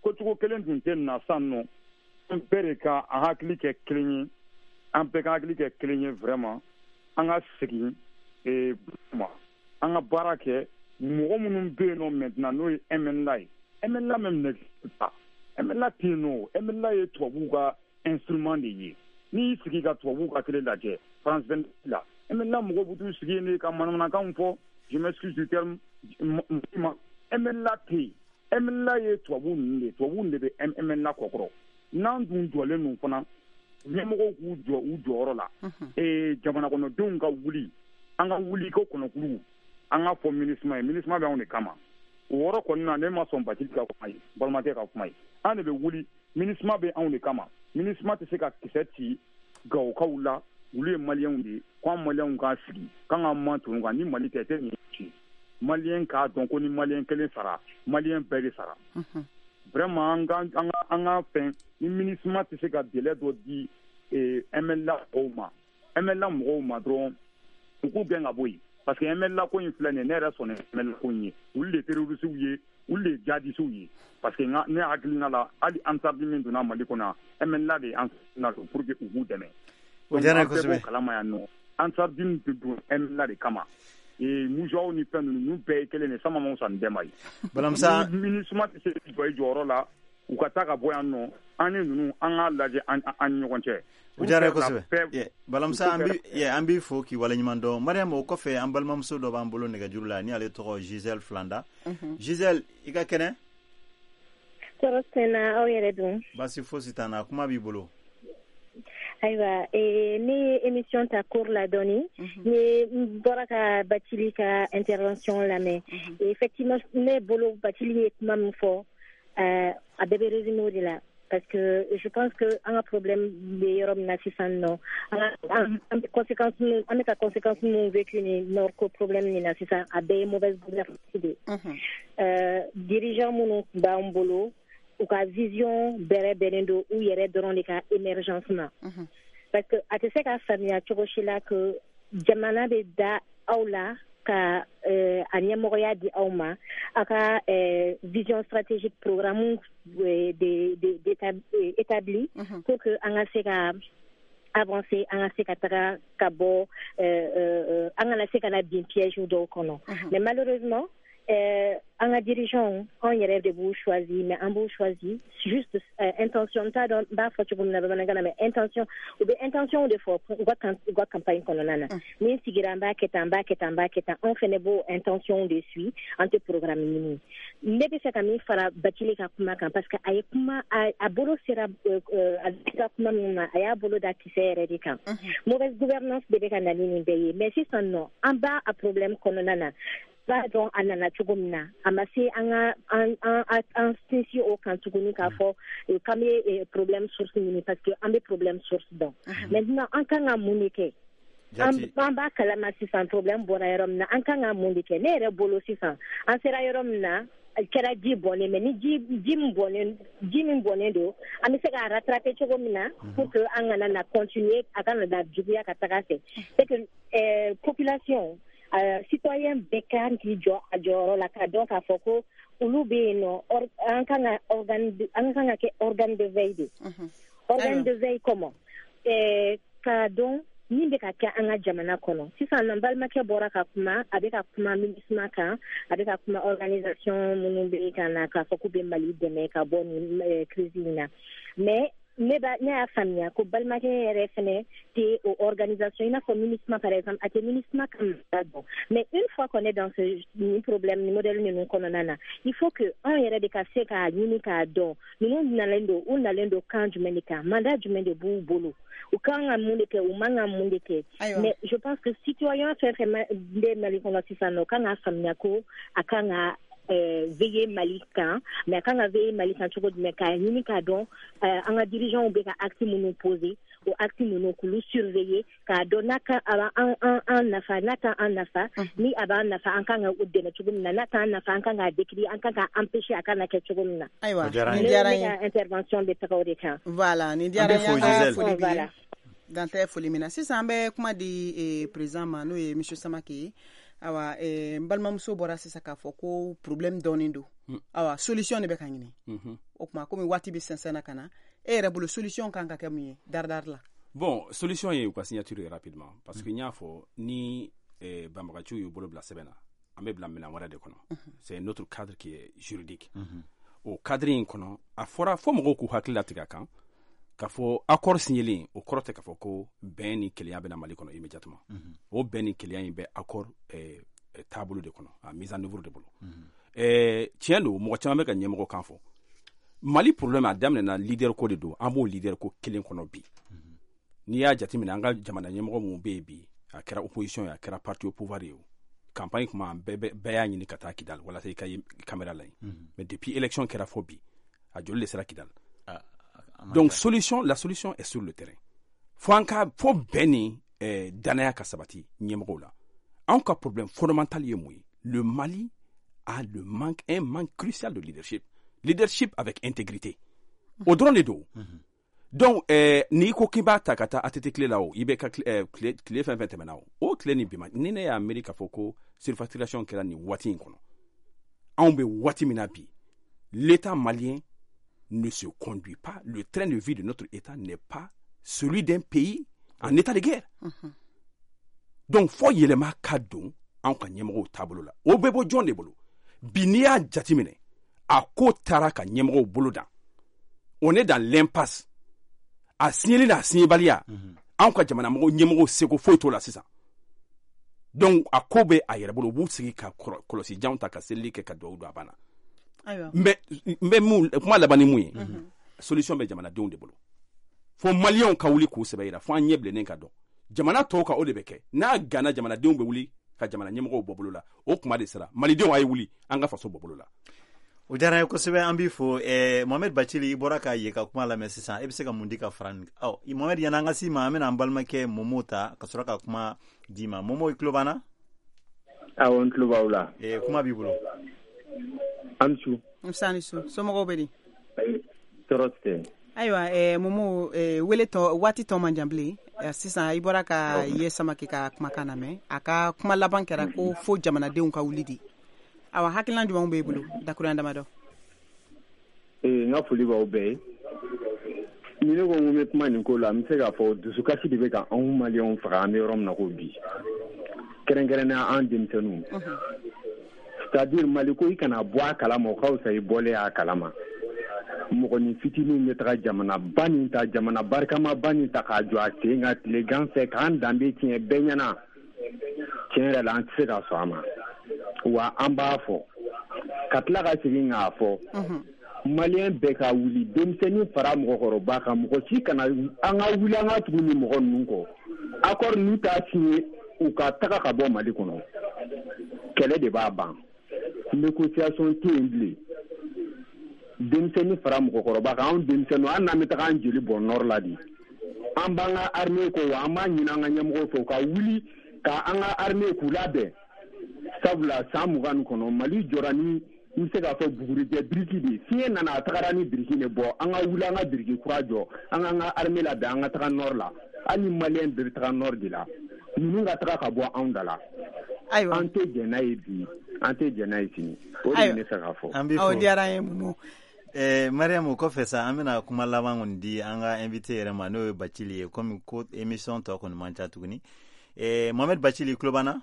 ko cogo kelen tun tɛ na san nɔ an bɛɛ de ka an hakili kɛ kelen ye an bɛɛ ka hakili kɛ kelen ye vraiment an ka segin ee ma an ka baara kɛ mɔgɔ minnu bɛ yen nɔ maintenant n'o ye M N L A ye M N L A même n'existe pas M N L A tɛ yen nɔ M N L A ye tubabuw ka instrument de ye n'i y'i sigi ka tubabuw ka télé lajɛ France vingt-deux la M N L A mɔgɔw bɛ t'u sigi yen de ka manamanakanw fɔ je m'excuse du terme M N L A tɛ yen M N L A ye tubabu ninnu de tubabu de bɛ M N L A kɔkɔrɔ n'an dun jɔlen ninnu fana ɲɛmɔgɔw k'u jɔ u jɔyɔrɔ la ee jamana kɔnɔdenw ka wuli an ka wuli ko kɔnɔkuru an ka fɔ MINUSMA ye MINUSMA bɛ anw de kama o yɔrɔ kɔni na ne ma sɔn Bacili ka kuma ye balimakɛ ka kuma ye an de bɛ wuli MINUSMA bɛ anw de kama MINUSMA tɛ se ka kisɛ ci Gawokaw la olu ye maliyɛnw de ye k'an maliyɛnw k'a sigi k'an ka man tunu kan ni Mali tɛ tɛ nin ci maliyɛn k'a dɔn ko ni maliyɛn kelen sara maliyɛn bɛɛ de sara vraiment an ka an ka an ka fɛn ni MINUSMA tɛ se ka délai dɔ di M N L A mɔgɔw ma M N L A mɔgɔw ma dɔrɔn u k'u gɛn ka bɔ yen parce que M N L A ko in filɛ nin ye ne yɛrɛ sɔnna M N L A ko in ye olu de terrorisiw ye olu de jihadistes ye parce que ne hakilina la hali Ansardi min donna Mali kɔnɔ M N L A de Ansardi pour que u k'u dɛmɛ o diyara n ye kosɛbɛ kalama yan nɔ Ansardi min tɛ don M N L A de kama ee musuwaw ni fɛn ninnu ninnu bɛɛ ye kelen de sama ma san dɛmɛ ye balamusa MINUSMA tɛ se ka jɔ i jɔyɔrɔ la u ka taa ka bɔ yan nɔ an ni ninnu an k'a lajɛ an ni ɲɔgɔn cɛ o diyara ye kosɛbɛ balamusa an b'i fo k'i waleɲuman dɔn Mariam o kɔfɛ an balimamuso dɔ b'an bolo nɛgɛjuru la ni ale tɔgɔ Gisèle Filanda Gisèle i ka kɛnɛ tɔɔrɔ tɛ n na aw yɛrɛ dun baasi fosi t'an na kuma b'i bolo ayiwa ne ye émission ta cours la dɔɔni ne bɔra ka Bacili ka intervention lamɛn effectivement ne bolo Bacili ye kuma min fɔ a bɛɛ bɛ résumé o de la parce que je pense que an ka problème bɛ yɔrɔ min na sisan nɔ an bɛ conséquence min an bɛ ka conséquence min vécu ni Nord ko problème nin na sisan a bɛɛ ye mauvaise gouvernance de dirigeant minnu tun b'an bolo u ka vision bɛrɛ bɛnnen don u yɛrɛ dɔrɔn de ka émergence ma parce que a tɛ se ka faamuya cogo si la que jamana bɛ da aw la ka a ɲɛmɔgɔya di aw ma a ka vision stratégique programme établi pour que an ka se ka avancer an ka se ka taga ka bɔ an kana se ka na bin piège dɔw kɔnɔ mais malheureusement an ka dirigeant an yɛrɛ de b'u choisi mais an b'u choisi juste intention t'a dɔn n b'a fɔ cogo min na bamanankan na mais intention u bɛ intention de fɔ u ka u ka campagne kɔnɔna na ni n sigira n b'a kɛ tan n b'a kɛ tan n b'a kɛ tan an fɛnɛ b'o intention de suit an tɛ programme ɲini ne bɛ fɛ ka min fara Bacili ka kuma kan parce que a ye kuma a bolo sera a ka kuma min na a y'a bolo da kisɛ yɛrɛ de kan mauvaise gouvernance de bɛ ka na ni nin bɛɛ ye mais sisan nɔ an b'a a problème kɔnɔna na b'a dɔn a nana cogo min na a ma se an ka an sinsin o kan tuguni k'a fɔ k'an bɛ problème source ɲini parce que an bɛ problème source dɔn maintenant an kan ka mun de kɛ an b'a kalama sisan problème bɔra yɔrɔ min na an kan ka mun de kɛ ne yɛrɛ bolo sisan an sera yɔrɔ min na kɛra ji bɔnnen mais ni ji ji min bɔnnen ji min bɔnnen don an bɛ se k'a rattraper cogo min na pour que an kana na continuer a kana na juguya ka taga fɛ c'est que population citoyen bɛɛ kan k'i jɔ a jɔyɔrɔ la k'a dɔn k'a fɔ ko olu bɛ yen nɔ an kan ka organe an kan ka kɛ organe de veille de organe de veille comment k'a dɔn min bɛ ka kɛ an ka jamana kɔnɔ sisan nɔ balimakɛ bɔra ka kuma a bɛ ka kuma MINUSMA kan a bɛ ka kuma organisation minnu bɛ ka na k'a fɔ k'u bɛ Mali dɛmɛ ka bɔ nin crise in na mais ne ba ne y'a faamuya ko balimakɛ yɛrɛ fɛnɛ tɛ o organisation i n'a fɔ MINUSMA par exemple a tɛ MINUSMA kan ka dɔn mais une fois qu'on est dans ce ni problème ni modèle ninnu kɔnɔna na il faut que an yɛrɛ de ka se k'a ɲini k'a dɔn ninnu nalen don u nalen don kan jumɛn de kan mandat jumɛn de b'u bolo u kan ka mun de kɛ u man ka mun de kɛ mais je pense que citoyen fɛn fɛn bɛ Mali kɔnɔ sisan nɔ kan k'a faamuya ko a kan ka veiller Mali kan mais a kan ka veiller Mali kan cogo jumɛn k'a ɲini k'a dɔn an ka dirigeants bɛ ka acte minnu poser o acte minnu k'olu surveiller k'a dɔn n'a ka an nafa n'a ka an nafa ni a b'an nafa an kan ka o dɛmɛ cogo min na n'a t'an nafa an kan k'a décrire an kan ka empêcher a kana kɛ cogo min na ayiwa nin diyara n ye ne ka intervention bɛ taga o de kan voilà nin diyara n ye an ka foli b'i ye dan tɛ foli min na sisan an bɛ kuma di président ma n'o ye monsieur Samake ye awa n balimamuso bɔra sisan k'a fɔ ko problème dɔɔnin don awa solution ne be ka ɲini o kuma komi waati bi sɛnsɛnna kana e yɛrɛ bolo solution kan ka kɛ mun ye daridari la bon solution ye u ka signature rapidement parce que n y'a fɔ ni eh, banbagaciw y'u bolo bila sɛbɛn na an bɛ bila minɛn wɛrɛ de kɔnɔ c'est notre cadre qui est juridique o cadre in kɔnɔ a fɔra fo mɔgɔw k'u hakili latigɛ a kan k'a fɔ accord signelen o kɔrɔ tɛ k'a fɔ ko bɛn ni kelenya bɛna Mali kɔnɔ immédiatement o bɛn ni kelenya in bɛ accord eh, taabolo de kɔnɔ a mise en œuvre de bolo eh, tiɲɛ don mɔgɔ caman bɛ ka ɲɛmɔgɔ kan fɔ Mali problème a daminɛna leader ko de don an b'o leader ko kelen kɔnɔ bi n'i y'a jateminɛ an ka jamana ɲɛmɔgɔ mun bɛ yen bi a kɛra opposition ye a kɛra parti au pouvoir ye o campagne kuma bɛɛ bɛɛ y'a ɲini ka taa Kidal walasa i ka ye caméra la yen mais depuis élection kɛra fɔ bi a joli de sera Kidal donc solution la solution est sur le terrain fo an ka fo bɛn ni eh, danaya ka sabati ɲɛmɔgɔw la anw ka problème fondamental ye mun ye le Mali a le manque un manque crucial de leadership leadership avec intégrité o dɔrɔn de don donc eh, n'i ko k'i b'a ta ka taa A T T tile la o i bɛ ka tile fɛn fɛn tɛmɛna o o tile ni bi ma ni ne y'a miiri k'a fɔ ko surfacturation kɛra nin waati in kɔnɔ anw bɛ waati min na bi l'état malien ne se conduit pas le train de vie de notre état n'est pas celui d'un pays en état de guerre donc fo yɛlɛma ka don anw ka ɲɛmɔgɔw taabolo la o bɛ bɔ jɔn de bolo bi n'i y'a jateminɛ a ko taara ka ɲɛmɔgɔw bolo dan on est dans l'impasse a signeli la a signebaliya anw ka jamana mɔgɔw ɲɛmɔgɔw seko foyi t'o la sisan donc a ko bɛ a yɛrɛ bolo u b'u sigi ka kɔlɔsi janw ta ka selili kɛ ka duwawu don a banna n bɛ mun kuma laban ni mun ye solution bɛ jamanadenw de bolo fo maliyɛnw ka wuli k'u sɛbɛ yira fo an ɲɛ bilennen ka dɔn jamana tɔw ka o de bɛ kɛ n'a gana jamanadenw bɛ wuli ka jamana ɲɛmɔgɔw bɔ bolo la o kuma de sera malidenw a ye wuli an ka faso bɔ bolo la o diyara ye kosɛbɛ an b'i fo eh, Mohamed Bacili i bɔra k'a ye ka kuma lamɛn sisan e bɛ se ka mun di ka fara nin ɔ Mohamed yanni an ka s'i ma an bɛna an balimakɛ Momo ta ka sɔrɔ ka kuma d'i ma Momo i tulo b'an na awɔ n tulo b'aw la eh, kuma b'i bolo an su nsa ni su somɔgɔw bɛ di tɔɔrɔ tɛ ayiwa eh, Momo eh, wele tɔ waati tɔ man jan bilen eh, sisan i bɔra ka ye Samake ka kumakan lamɛn a ka kuma laban kɛra ko fo jamanadenw ka wuli de awa hakilina jumɛnw b'e bolo dakuruɲa damadɔ ee n ka foli b'aw bɛɛ ye ni ne ko n ko n bɛ kuma nin ko la n bɛ se k'a fɔ dusukasi de bɛ ka anw maliyɛnw faga an bɛ yɔrɔ min na ko bi kɛrɛnkɛrɛnnenya an denmisɛnninw c'est-à-dire Mali ko i kana bɔ a kalama o ka fisa i bɔlen a kalama mɔgɔnin fitininw bɛ taga jamana ba nin ta jamana barikama ba nin ta k'a jɔ a sen kan tilegan fɛ k'an danbe tiɲɛ bɛɛ ɲɛna tiɲɛ yɛrɛ la an tɛ se k'a sɔn a ma wa an b'a fɔ ka tila ka segin k'a fɔ maliyɛn bɛɛ ka wuli denmisɛnnin fara mɔgɔkɔrɔba kan mɔgɔ si kana an ka wuli an ka tugu ni mɔgɔ ninnu kɔ accord n'u t'a signé u ka taga ka bɔ Mali kɔnɔ kɛlɛ de b'a ban négociation tɛ yen bilen denmisɛnnin fara mɔgɔkɔrɔba kan anw denmisɛnninw an n'an bɛ taga an jeli bɔ nord la de an b'an ka armée kɔ wa an b'a ɲini an ka ɲɛmɔgɔw fɛ u ka wuli ka an ka armée k'u labɛn sabula san mugan ni kɔnɔ Mali jɔra ni n bɛ se k'a fɔ bugurijɛ biriki de fiɲɛ nana a tagara ni biriki de bɔ an ka wuli an ka biriki kura jɔ an k'an ka armée labɛn an ka taga nord la hali ni maliyɛn bɛɛ bɛ taga nord de la ninnu ka taga ka bɔ anw da la an tɛ jɛn n'a ye bi an tɛ jɛn n'a ye sini o de ye ne fɛ k'a fɔ an b'i fo o diyara an ye Momo eh, Mariam kɔfɛ sa an bɛna kuma laban kɔni di an ka invité yɛrɛ ma n'o ye Bacili ye komi ko émission tɔ kɔni man ca tuguni eh, Mohamed Bacili tulo b'an na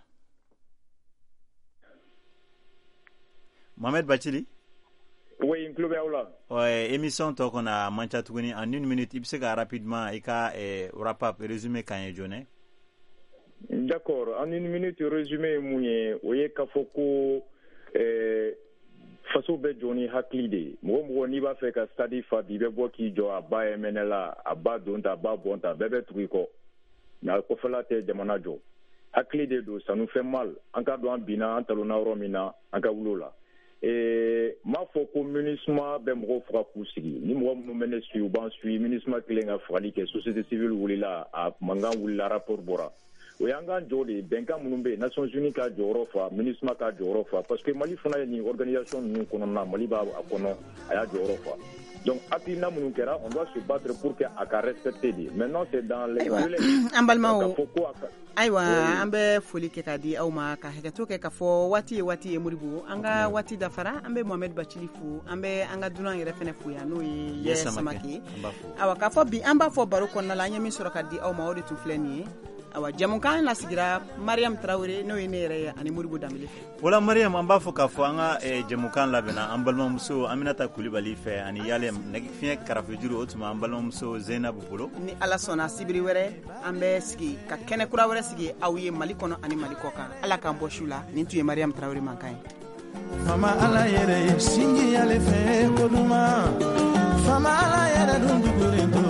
Mohamed Bacili oui n tulo bɛ aw la ouais, émission tɔ kɔni a man ca tuguni en une minute i bɛ se ka rapidement i ka eh, wrap up résumé k'an ye jɔnɛ d'accord en une minute résumé ye mun ye o ye k'a fɔ ko eh, faso bɛ jɔ ni hakili de ye mɔgɔ mɔgɔ n'i b'a fɛ ka stade fa bi i bɛ bɔ k'i jɔ a ba ye mɛnɛ la a ba don ta a ba bɔn ta bɛɛ bɛ tugu i kɔ nka kɔfɛla tɛ jamana jɔ hakili de don ça nous fait mal an ka dɔn an binna an talonna yɔrɔ min na an ka wuli o la n m'a fɔ ko MINUSMA bɛ mɔgɔw faga k'u sigi ni mɔgɔ minnu bɛ ne suit u b'an suit MINUSMA kelen ka fagali kɛ société civile wulila a mankan wulila rapport bɔra o y'an ka jɔ de ye bɛnkan minnu bɛ yen Nations Unies ka jɔyɔrɔ fa MINUSMA ka jɔyɔrɔ fa parce que Mali fana ye nin organisation ninnu kɔnɔna na Mali b'a kɔnɔ a y'a jɔyɔrɔ fa Donc, hakilina minnu kɛra, on doit se battre pour que a ka respecter de. Maintenant, c'est dans les an balimaw ayiwa an bɛ foli kɛ ka di aw ma ka hakɛto kɛ ka fɔ waati ye waati ye Modibo an ka waati dafara an bɛ Mohamed Bacili fo an bɛ an ka dunan yɛrɛ fɛnɛ fo yan n'o ye Yɛ Samake awa k'a fɔ bi an b'a fɔ baro kɔnɔna la an ye min sɔrɔ ka di aw ma o de tun filɛ nin ye awa jamukan lasigira Mariam Traoré n'o ye ne yɛrɛ ye ani Modibo Dambele fɛ wala Mariam an b'a fɔ k'a fɔ an ka jamukan labɛnna an balimamuso Aminata Kulibali fɛ ani Yalem nɛgɛ fiɲɛ karafe juru o tuma an balimamuso Zeinabu bolo ni Ala sɔnna sibiri wɛrɛ an bɛ sigi ka kɛnɛ kura wɛrɛ sigi aw ye Mali kɔnɔ ani Mali kɔ kan Ala k'an bɔ su la nin tun ye Mariam Traoré mankan ye Fama Ala yɛrɛ sinji ale fɛ ko duman Fama Ala yɛrɛ dun dugulen